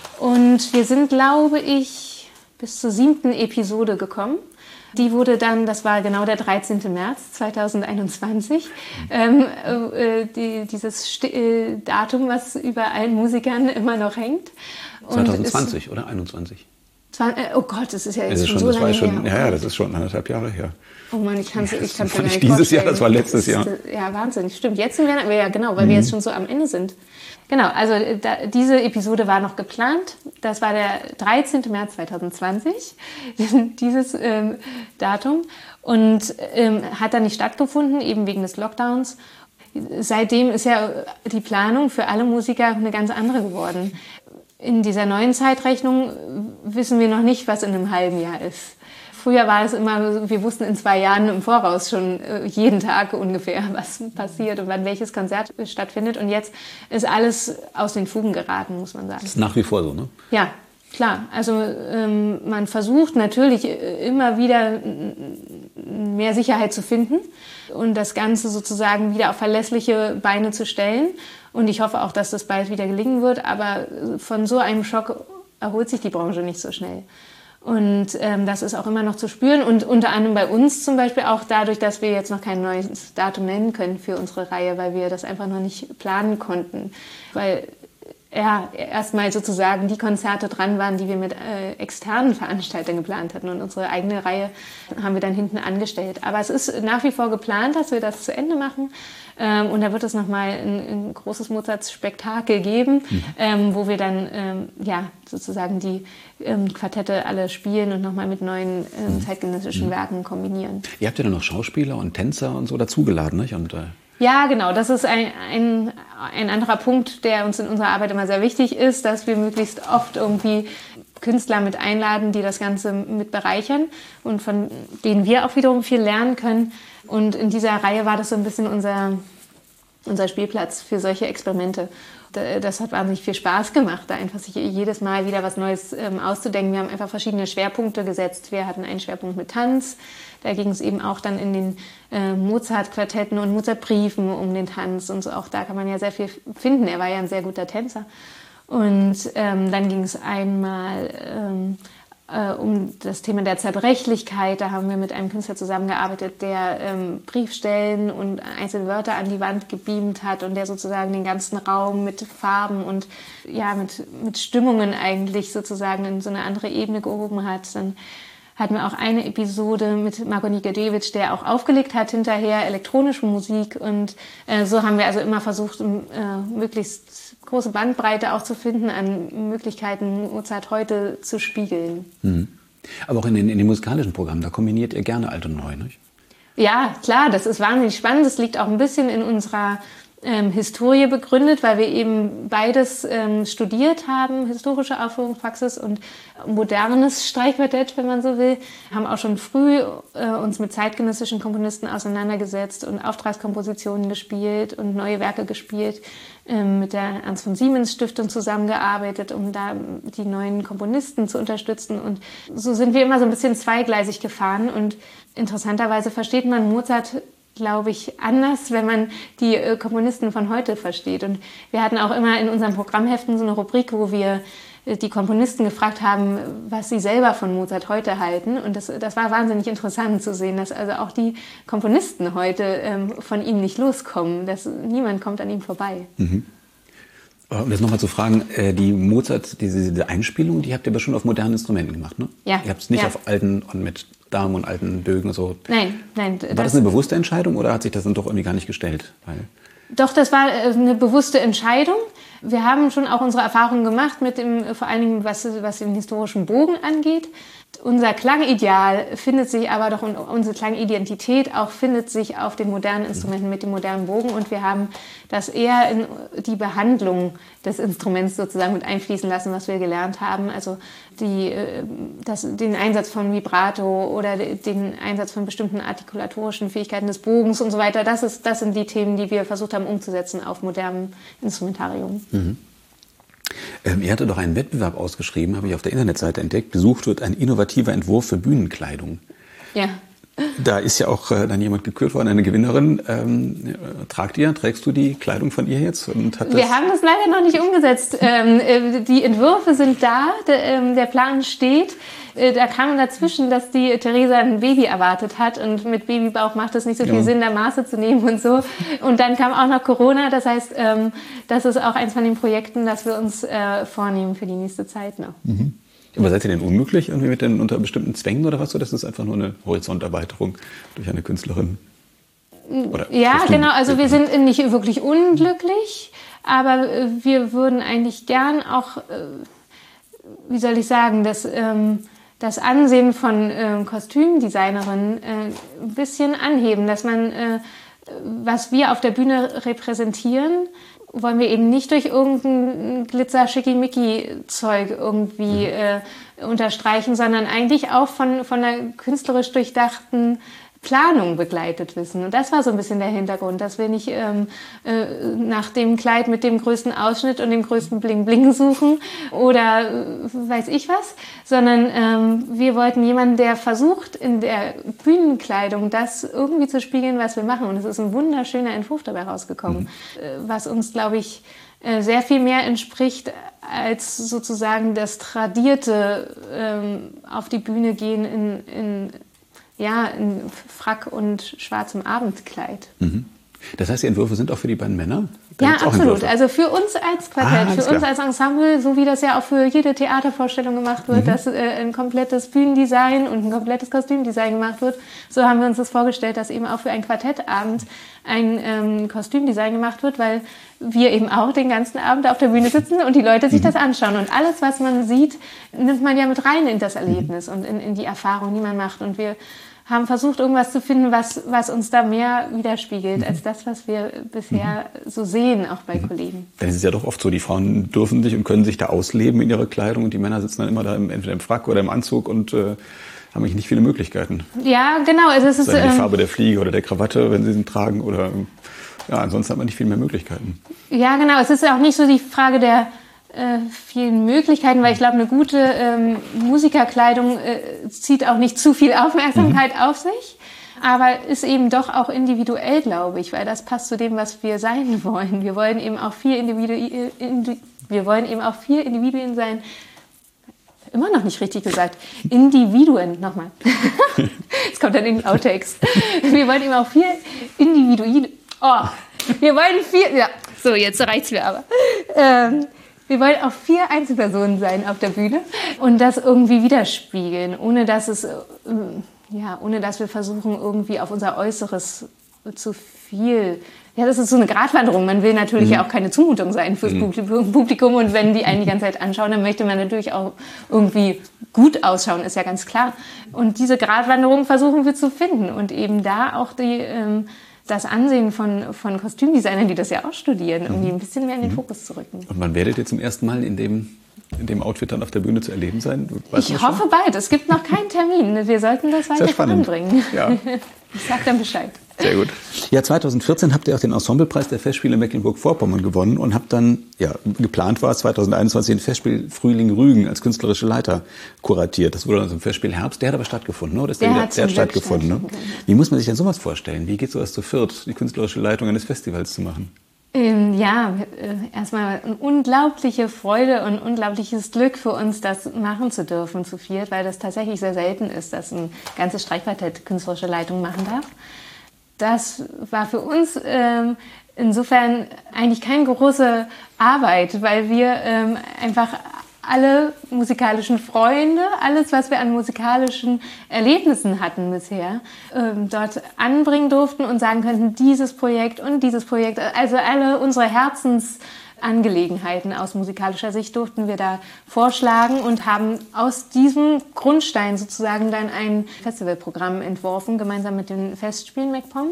Und wir sind, glaube ich, bis zur siebten Episode gekommen. Die wurde dann, das war genau der dreizehnten März zweitausendeinundzwanzig, ähm, äh, die, dieses St- äh, Datum, was über allen Musikern immer noch hängt. Und zwanzig zwanzig oder einundzwanzig? Oh Gott, das ist ja jetzt ist schon, schon so lange lange schon, her. Ja, ja, das ist schon anderthalb Jahre her. Oh Mann, ich kann es ich kann's ja mir gar nicht dieses vorstellen. Jahr, das war letztes Jahr. Das ist, ja, Wahnsinn, stimmt. Jetzt sind wir, ja genau, weil mhm. wir jetzt schon so am Ende sind. Genau, also da, diese Episode war noch geplant. Das war der dreizehnten März zweitausendzwanzig, dieses ähm, Datum. Und ähm, hat dann nicht stattgefunden, eben wegen des Lockdowns. Seitdem ist ja die Planung für alle Musiker eine ganz andere geworden. In dieser neuen Zeitrechnung wissen wir noch nicht, was in einem halben Jahr ist. Früher war es immer, wir wussten in zwei Jahren im Voraus schon jeden Tag ungefähr, was passiert und wann welches Konzert stattfindet. Und jetzt ist alles aus den Fugen geraten, muss man sagen. Das ist nach wie vor so, ne? Ja, klar. Also ähm, man versucht natürlich immer wieder mehr Sicherheit zu finden und das Ganze sozusagen wieder auf verlässliche Beine zu stellen. Und ich hoffe auch, dass das bald wieder gelingen wird. Aber von so einem Schock erholt sich die Branche nicht so schnell. Und ähm, das ist auch immer noch zu spüren. Und unter anderem bei uns zum Beispiel auch dadurch, dass wir jetzt noch kein neues Datum nennen können für unsere Reihe, weil wir das einfach noch nicht planen konnten. Weil ja, erstmal sozusagen die Konzerte dran waren, die wir mit äh, externen Veranstaltern geplant hatten. Und unsere eigene Reihe haben wir dann hinten angestellt. Aber es ist nach wie vor geplant, dass wir das zu Ende machen. Ähm, und da wird es nochmal ein, ein großes Mozart-Spektakel geben, mhm. ähm, wo wir dann ähm, ja, sozusagen die ähm, Quartette alle spielen und nochmal mit neuen ähm, zeitgenössischen mhm. Werken kombinieren. Ihr habt ja dann noch Schauspieler und Tänzer und so dazugeladen, nicht? Und, äh Ja, genau. Das ist ein, ein, ein anderer Punkt, der uns in unserer Arbeit immer sehr wichtig ist, dass wir möglichst oft irgendwie Künstler mit einladen, die das Ganze mit bereichern und von denen wir auch wiederum viel lernen können. Und in dieser Reihe war das so ein bisschen unser, unser Spielplatz für solche Experimente. Das hat wahnsinnig viel Spaß gemacht, da einfach sich jedes Mal wieder was Neues ähm, auszudenken. Wir haben einfach verschiedene Schwerpunkte gesetzt. Wir hatten einen Schwerpunkt mit Tanz. Da ging es eben auch dann in den äh, Mozart-Quartetten und Mozart-Briefen um den Tanz. Und so auch da kann man ja sehr viel finden. Er war ja ein sehr guter Tänzer. Und ähm, dann ging es einmal ähm, äh, um das Thema der Zerbrechlichkeit. Da haben wir mit einem Künstler zusammengearbeitet, der ähm, Briefstellen und einzelne Wörter an die Wand gebeamt hat und der sozusagen den ganzen Raum mit Farben und ja mit, mit Stimmungen eigentlich sozusagen in so eine andere Ebene gehoben hat. Dann hatten wir auch eine Episode mit Marko Nigedewitsch, der auch aufgelegt hat hinterher, elektronische Musik. Und äh, so haben wir also immer versucht, äh, möglichst große Bandbreite auch zu finden an Möglichkeiten, Mozart heute zu spiegeln. Mhm. Aber auch in den, in den musikalischen Programmen, da kombiniert ihr gerne alt und neu, nicht? Ja, klar, das ist wahnsinnig spannend. Das liegt auch ein bisschen in unserer Ähm, Historie begründet, weil wir eben beides ähm, studiert haben, historische Aufführungspraxis und modernes Streichquartett, wenn man so will. Haben auch schon früh äh, uns mit zeitgenössischen Komponisten auseinandergesetzt und Auftragskompositionen gespielt und neue Werke gespielt, ähm, mit der Ernst von Siemens Stiftung zusammengearbeitet, um da die neuen Komponisten zu unterstützen. Und so sind wir immer so ein bisschen zweigleisig gefahren und interessanterweise versteht man Mozart, glaube ich, anders, wenn man die äh, Komponisten von heute versteht. Und wir hatten auch immer in unseren Programmheften so eine Rubrik, wo wir äh, die Komponisten gefragt haben, was sie selber von Mozart heute halten. Und das, das war wahnsinnig interessant zu sehen, dass also auch die Komponisten heute ähm, von ihm nicht loskommen. Dass niemand kommt an ihm vorbei. Mhm. Um jetzt nochmal zu fragen, äh, die Mozart, diese, diese Einspielung, die habt ihr aber schon auf modernen Instrumenten gemacht, ne? Ja. Ihr habt es nicht ja. auf alten und mit Damen und alten Bögen und so. Nein, nein. War das, das eine bewusste Entscheidung oder hat sich das dann doch irgendwie gar nicht gestellt? Weil Doch, das war eine bewusste Entscheidung. Wir haben schon auch unsere Erfahrungen gemacht mit dem, vor allen Dingen was, was den historischen Bogen angeht. Unser Klangideal findet sich aber doch, und unsere Klangidentität auch findet sich auf den modernen Instrumenten mit dem modernen Bogen. Und wir haben das eher in die Behandlung des Instruments sozusagen mit einfließen lassen, was wir gelernt haben. Also die, das, den Einsatz von Vibrato oder den Einsatz von bestimmten artikulatorischen Fähigkeiten des Bogens und so weiter. Das ist, das sind die Themen, die wir versucht haben umzusetzen auf modernem Instrumentarium. Mhm. Ähm, ihr hattet doch einen Wettbewerb ausgeschrieben, habe ich auf der Internetseite entdeckt. Besucht wird ein innovativer Entwurf für Bühnenkleidung. Ja. Da ist ja auch äh, dann jemand gekürt worden, eine Gewinnerin. Ähm, tragt ihr, trägst du die Kleidung von ihr jetzt? Und hat das Wir haben das leider noch nicht umgesetzt. Ähm, äh, die Entwürfe sind da, der, ähm, der Plan steht. Äh, da kam dazwischen, dass die Theresa ein Baby erwartet hat und mit Babybauch macht es nicht so viel ja. Sinn, da Maße zu nehmen und so. Und dann kam auch noch Corona, das heißt, ähm, das ist auch eins von den Projekten, das wir uns äh, vornehmen für die nächste Zeit noch. Mhm. Aber seid ihr denn unglücklich irgendwie mit den unter bestimmten Zwängen oder was? Oder ist das einfach nur eine Horizonterweiterung durch eine Künstlerin? Oder ja, genau. Also wir sind nicht wirklich unglücklich, aber wir würden eigentlich gern auch, wie soll ich sagen, das, das Ansehen von Kostümdesignerinnen ein bisschen anheben, dass man, was wir auf der Bühne repräsentieren, wollen wir eben nicht durch irgendein Glitzer-Schickimicki-Zeug irgendwie äh, unterstreichen, sondern eigentlich auch von, von einer künstlerisch durchdachten Planung begleitet wissen. Und das war so ein bisschen der Hintergrund, dass wir nicht ähm, äh, nach dem Kleid mit dem größten Ausschnitt und dem größten Bling-Bling suchen oder äh, weiß ich was, sondern ähm, wir wollten jemanden, der versucht, in der Bühnenkleidung das irgendwie zu spiegeln, was wir machen. Und es ist ein wunderschöner Entwurf dabei rausgekommen, mhm. äh, was uns, glaube ich, äh, sehr viel mehr entspricht, als sozusagen das tradierte ähm, auf die Bühne gehen in, in Ja, in Frack und schwarzem Abendkleid. Mhm. Das heißt, die Entwürfe sind auch für die beiden Männer? Da ja, absolut. Also für uns als Quartett, ah, für uns klar. als Ensemble, so wie das ja auch für jede Theatervorstellung gemacht wird, mhm. dass äh, ein komplettes Bühnendesign und ein komplettes Kostümdesign gemacht wird. So haben wir uns das vorgestellt, dass eben auch für einen Quartettabend ein ähm, Kostümdesign gemacht wird, weil wir eben auch den ganzen Abend auf der Bühne sitzen und die Leute sich mhm. das anschauen. Und alles, was man sieht, nimmt man ja mit rein in das Erlebnis mhm. und in, in die Erfahrung, die man macht. Und wir haben versucht, irgendwas zu finden, was, was uns da mehr widerspiegelt, mhm. als das, was wir bisher mhm. so sehen, auch bei mhm. Kollegen. Denn es ist ja doch oft so, die Frauen dürfen sich und können sich da ausleben in ihrer Kleidung und die Männer sitzen dann immer da im, entweder im Frack oder im Anzug und äh, haben eigentlich nicht viele Möglichkeiten. Ja, genau. Also es ist Sei die ähm, Farbe der Fliege oder der Krawatte, wenn sie sie tragen oder ja, ansonsten hat man nicht viel mehr Möglichkeiten. Ja, genau. Es ist ja auch nicht so die Frage der Äh, vielen Möglichkeiten, weil ich glaube, eine gute ähm, Musikerkleidung äh, zieht auch nicht zu viel Aufmerksamkeit mhm. auf sich, aber ist eben doch auch individuell, glaube ich, weil das passt zu dem, was wir sein wollen. Wir wollen eben auch vier Individu Indi wir wollen eben auch vier Individuen sein. Immer noch nicht richtig gesagt. Individuen, nochmal. Es kommt dann in die Outtakes. Wir wollen eben auch vier Individuen. Oh, wir wollen vier. Ja, so, jetzt reicht's mir aber. Ähm, Wir wollen auch vier Einzelpersonen sein auf der Bühne und das irgendwie widerspiegeln, ohne dass es, ja, ohne dass wir versuchen, irgendwie auf unser Äußeres zu viel. Ja, das ist so eine Gratwanderung. Man will natürlich mhm. ja auch keine Zumutung sein fürs mhm. Publikum und wenn die einen die ganze Zeit anschauen, dann möchte man natürlich auch irgendwie gut ausschauen, ist ja ganz klar. Und diese Gratwanderung versuchen wir zu finden und eben da auch die ähm, das Ansehen von, von Kostümdesignern, die das ja auch studieren, irgendwie ein bisschen mehr in den Fokus zu rücken. Und wann werdet ihr zum ersten Mal in dem, in dem Outfit dann auf der Bühne zu erleben sein? Weißt ich hoffe bald. Es gibt noch keinen Termin. Wir sollten das weiter voranbringen. Ja. Ich sag dann Bescheid. Sehr gut. Ja, zweitausendvierzehn habt ihr auch den Ensemblepreis der Festspiele Mecklenburg-Vorpommern gewonnen und habt dann, ja, geplant war es, zweitausendeinundzwanzig den Festspiel Frühling Rügen als künstlerische Leiter kuratiert. Das wurde dann zum Festspiel Herbst. Der hat aber stattgefunden, oder? Ist der, der, wieder, hat, der hat stattgefunden, ne? Wie muss man sich denn sowas vorstellen? Wie geht sowas zu viert, die künstlerische Leitung eines Festivals zu machen? Ähm, ja, äh, erstmal eine unglaubliche Freude und unglaubliches Glück für uns, das machen zu dürfen zu viert, weil das tatsächlich sehr selten ist, dass ein ganzes Streichquartett künstlerische Leitung machen darf. Das war für uns ähm, insofern eigentlich keine große Arbeit, weil wir ähm, einfach alle musikalischen Freunde, alles, was wir an musikalischen Erlebnissen hatten bisher, ähm, dort anbringen durften und sagen könnten, dieses Projekt und dieses Projekt, also alle unsere Herzensangelegenheiten aus musikalischer Sicht durften wir da vorschlagen und haben aus diesem Grundstein sozusagen dann ein Festivalprogramm entworfen, gemeinsam mit den Festspielen MacPom.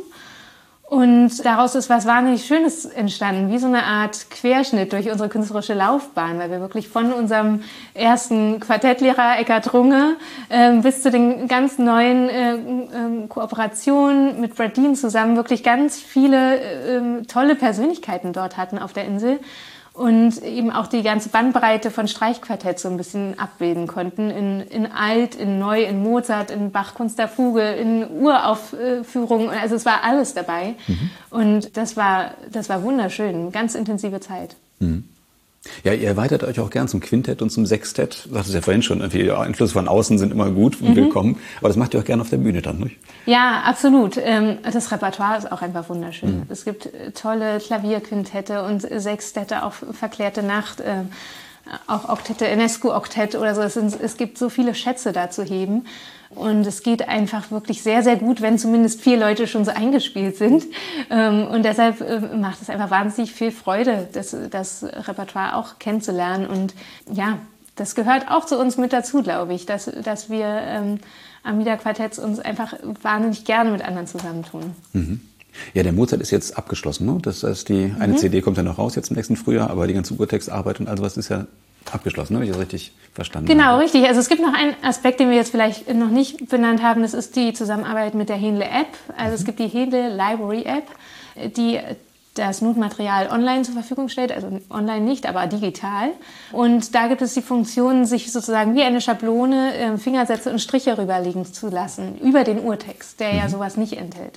Und daraus ist was wahnsinnig Schönes entstanden, wie so eine Art Querschnitt durch unsere künstlerische Laufbahn, weil wir wirklich von unserem ersten Quartettlehrer Eckhard Runge äh, bis zu den ganz neuen äh, äh, Kooperationen mit Brad Dean zusammen wirklich ganz viele äh, tolle Persönlichkeiten dort hatten auf der Insel. Und eben auch die ganze Bandbreite von Streichquartett so ein bisschen abbilden konnten. In, in Alt, in Neu, in Mozart, in Bach, Kunst der Fuge, in Uraufführungen. Also es war alles dabei. Mhm. Und das war, das war wunderschön. Ganz intensive Zeit. Mhm. Ja, ihr erweitert euch auch gern zum Quintett und zum Sextett. Du sagtest ja vorhin schon, irgendwie Einflüsse von außen sind immer gut und mhm. willkommen. Aber das macht ihr auch gerne auf der Bühne dann, nicht? Ja, absolut. Das Repertoire ist auch einfach wunderschön. Mhm. Es gibt tolle Klavierquintette und Sextette auf Verklärte Nacht. auch Oktette, Enescu-Oktett oder so. Es, sind, es gibt so viele Schätze da zu heben. Und es geht einfach wirklich sehr, sehr gut, wenn zumindest vier Leute schon so eingespielt sind. Und deshalb macht es einfach wahnsinnig viel Freude, das, das Repertoire auch kennenzulernen. Und ja, das gehört auch zu uns mit dazu, glaube ich, dass, dass wir ähm, Amida-Quartetts uns einfach wahnsinnig gerne mit anderen zusammentun. Mhm. Ja, der Mozart ist jetzt abgeschlossen, ne? Das heißt, die eine mhm. C D kommt ja noch raus jetzt im nächsten Frühjahr, aber die ganze Urtextarbeit und all sowas ist ja abgeschlossen, ne? Wenn ich das richtig verstanden genau, habe. Genau, richtig. Also es gibt noch einen Aspekt, den wir jetzt vielleicht noch nicht benannt haben, das ist die Zusammenarbeit mit der Henle-App. Also mhm. es gibt die Henle Library App, die das Notmaterial online zur Verfügung stellt, also online nicht, aber digital. Und da gibt es die Funktion, sich sozusagen wie eine Schablone äh, Fingersätze und Striche rüberlegen zu lassen, über den Urtext, der mhm. ja sowas nicht enthält.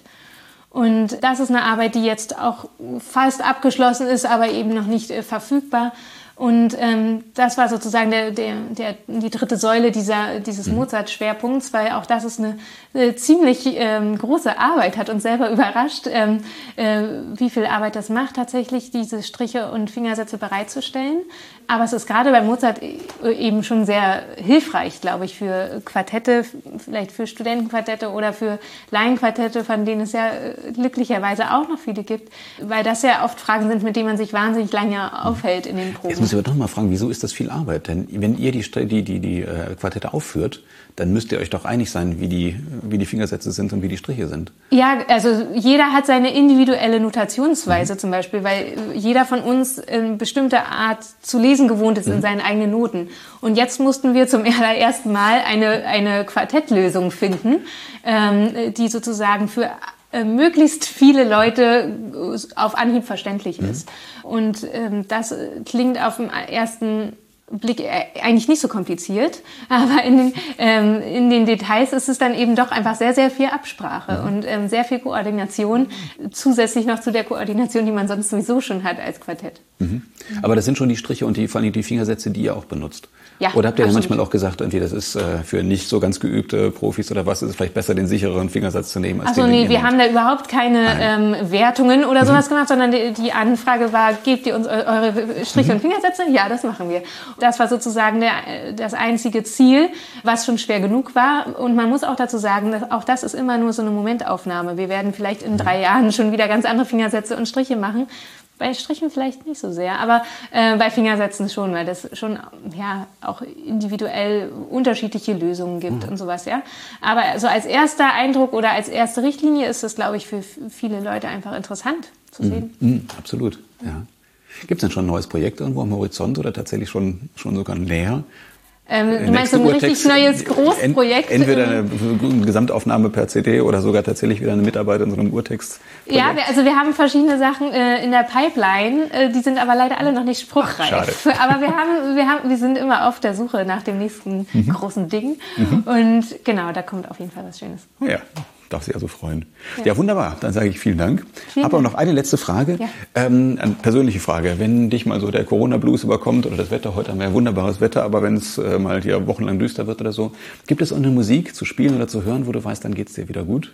Und das ist eine Arbeit, die jetzt auch fast abgeschlossen ist, aber eben noch nicht äh, verfügbar. Und ähm, das war sozusagen der, der, der, die dritte Säule dieser, dieses mhm. Mozart-Schwerpunkts, weil auch das ist eine, eine ziemlich ähm, große Arbeit, hat uns selber überrascht, ähm, äh, wie viel Arbeit das macht, tatsächlich diese Striche und Fingersätze bereitzustellen. Aber es ist gerade bei Mozart eben schon sehr hilfreich, glaube ich, für Quartette, vielleicht für Studentenquartette oder für Laienquartette, von denen es ja glücklicherweise auch noch viele gibt, weil das ja oft Fragen sind, mit denen man sich wahnsinnig lange aufhält in den Proben. Jetzt muss ich aber doch mal fragen, wieso ist das viel Arbeit? Denn wenn ihr die, die, die, die äh, Quartette aufführt, dann müsst ihr euch doch einig sein, wie die, wie die Fingersätze sind und wie die Striche sind. Ja, also jeder hat seine individuelle Notationsweise mhm. zum Beispiel, weil jeder von uns eine bestimmte Art zu lesen gewohnt ist mhm. in seinen eigenen Noten. Und jetzt mussten wir zum allerersten Mal eine, eine Quartettlösung finden, ähm, die sozusagen für möglichst viele Leute auf Anhieb verständlich ist. Mhm. Und ähm, das klingt auf den ersten Blick eigentlich nicht so kompliziert, aber in den, ähm, in den Details ist es dann eben doch einfach sehr, sehr viel Absprache ja. und ähm, sehr viel Koordination, zusätzlich noch zu der Koordination, die man sonst sowieso schon hat als Quartett. Mhm. Aber das sind schon die Striche und die, vor allem die Fingersätze, die ihr auch benutzt? Ja, oder habt ihr ja absolut. manchmal auch gesagt, irgendwie das ist äh, für nicht so ganz geübte Profis oder was, ist es vielleicht besser, den sichereren Fingersatz zu nehmen? Als also den, nee, den wir haben da überhaupt keine ähm, Wertungen oder sowas mhm. gemacht, sondern die, die Anfrage war, gebt ihr uns eure Striche mhm. und Fingersätze? Ja, das machen wir. Das war sozusagen der, das einzige Ziel, was schon schwer genug war. Und man muss auch dazu sagen, dass auch das ist immer nur so eine Momentaufnahme. Wir werden vielleicht in drei Jahren schon wieder ganz andere Fingersätze und Striche machen. Bei Strichen vielleicht nicht so sehr, aber äh, bei Fingersätzen schon, weil das schon ja auch individuell unterschiedliche Lösungen gibt mhm. und sowas, ja. Aber so als erster Eindruck oder als erste Richtlinie ist das, glaube ich, für viele Leute einfach interessant zu sehen. Mhm. Mhm, absolut, ja. Gibt es denn schon ein neues Projekt irgendwo am Horizont oder tatsächlich schon, schon sogar näher? Ähm, du meinst so ein richtig neues Großprojekt? Entweder eine Gesamtaufnahme per C D oder sogar tatsächlich wieder eine Mitarbeit in so einem Urtext. Ja, wir, also wir haben verschiedene Sachen äh, in der Pipeline, äh, die sind aber leider alle noch nicht spruchreif. Ach, schade. Aber wir haben, wir haben, wir sind immer auf der Suche nach dem nächsten mhm. großen Ding. Mhm. Und genau, da kommt auf jeden Fall was Schönes. Ja. Darf sich also freuen. Ja. ja, wunderbar. Dann sage ich vielen Dank. Habe aber noch eine letzte Frage, ja. ähm, eine persönliche Frage. Wenn dich mal so der Corona-Blues überkommt oder das Wetter, heute haben wir ja wunderbares Wetter, aber wenn es äh, mal hier wochenlang düster wird oder so, gibt es irgendeine Musik zu spielen oder zu hören, wo du weißt, dann geht es dir wieder gut?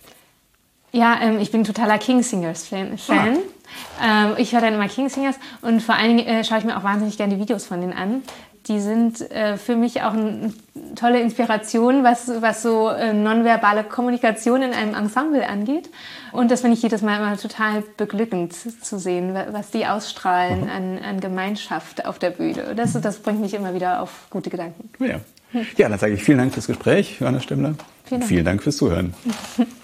Ja, ähm, ich bin totaler King Singers-Fan. Fan. Ah. Ähm, ich höre dann immer King Singers und vor allen Dingen äh, schaue ich mir auch wahnsinnig gerne die Videos von denen an. Die sind äh, für mich auch eine tolle Inspiration, was, was so äh, nonverbale Kommunikation in einem Ensemble angeht. Und das finde ich jedes Mal immer total beglückend zu sehen, was die ausstrahlen mhm. an, an Gemeinschaft auf der Bühne. Das, das bringt mich immer wieder auf gute Gedanken. Ja, ja, dann sage ich vielen Dank fürs Gespräch, Johanna Stemmler. Vielen Dank, vielen Dank fürs Zuhören.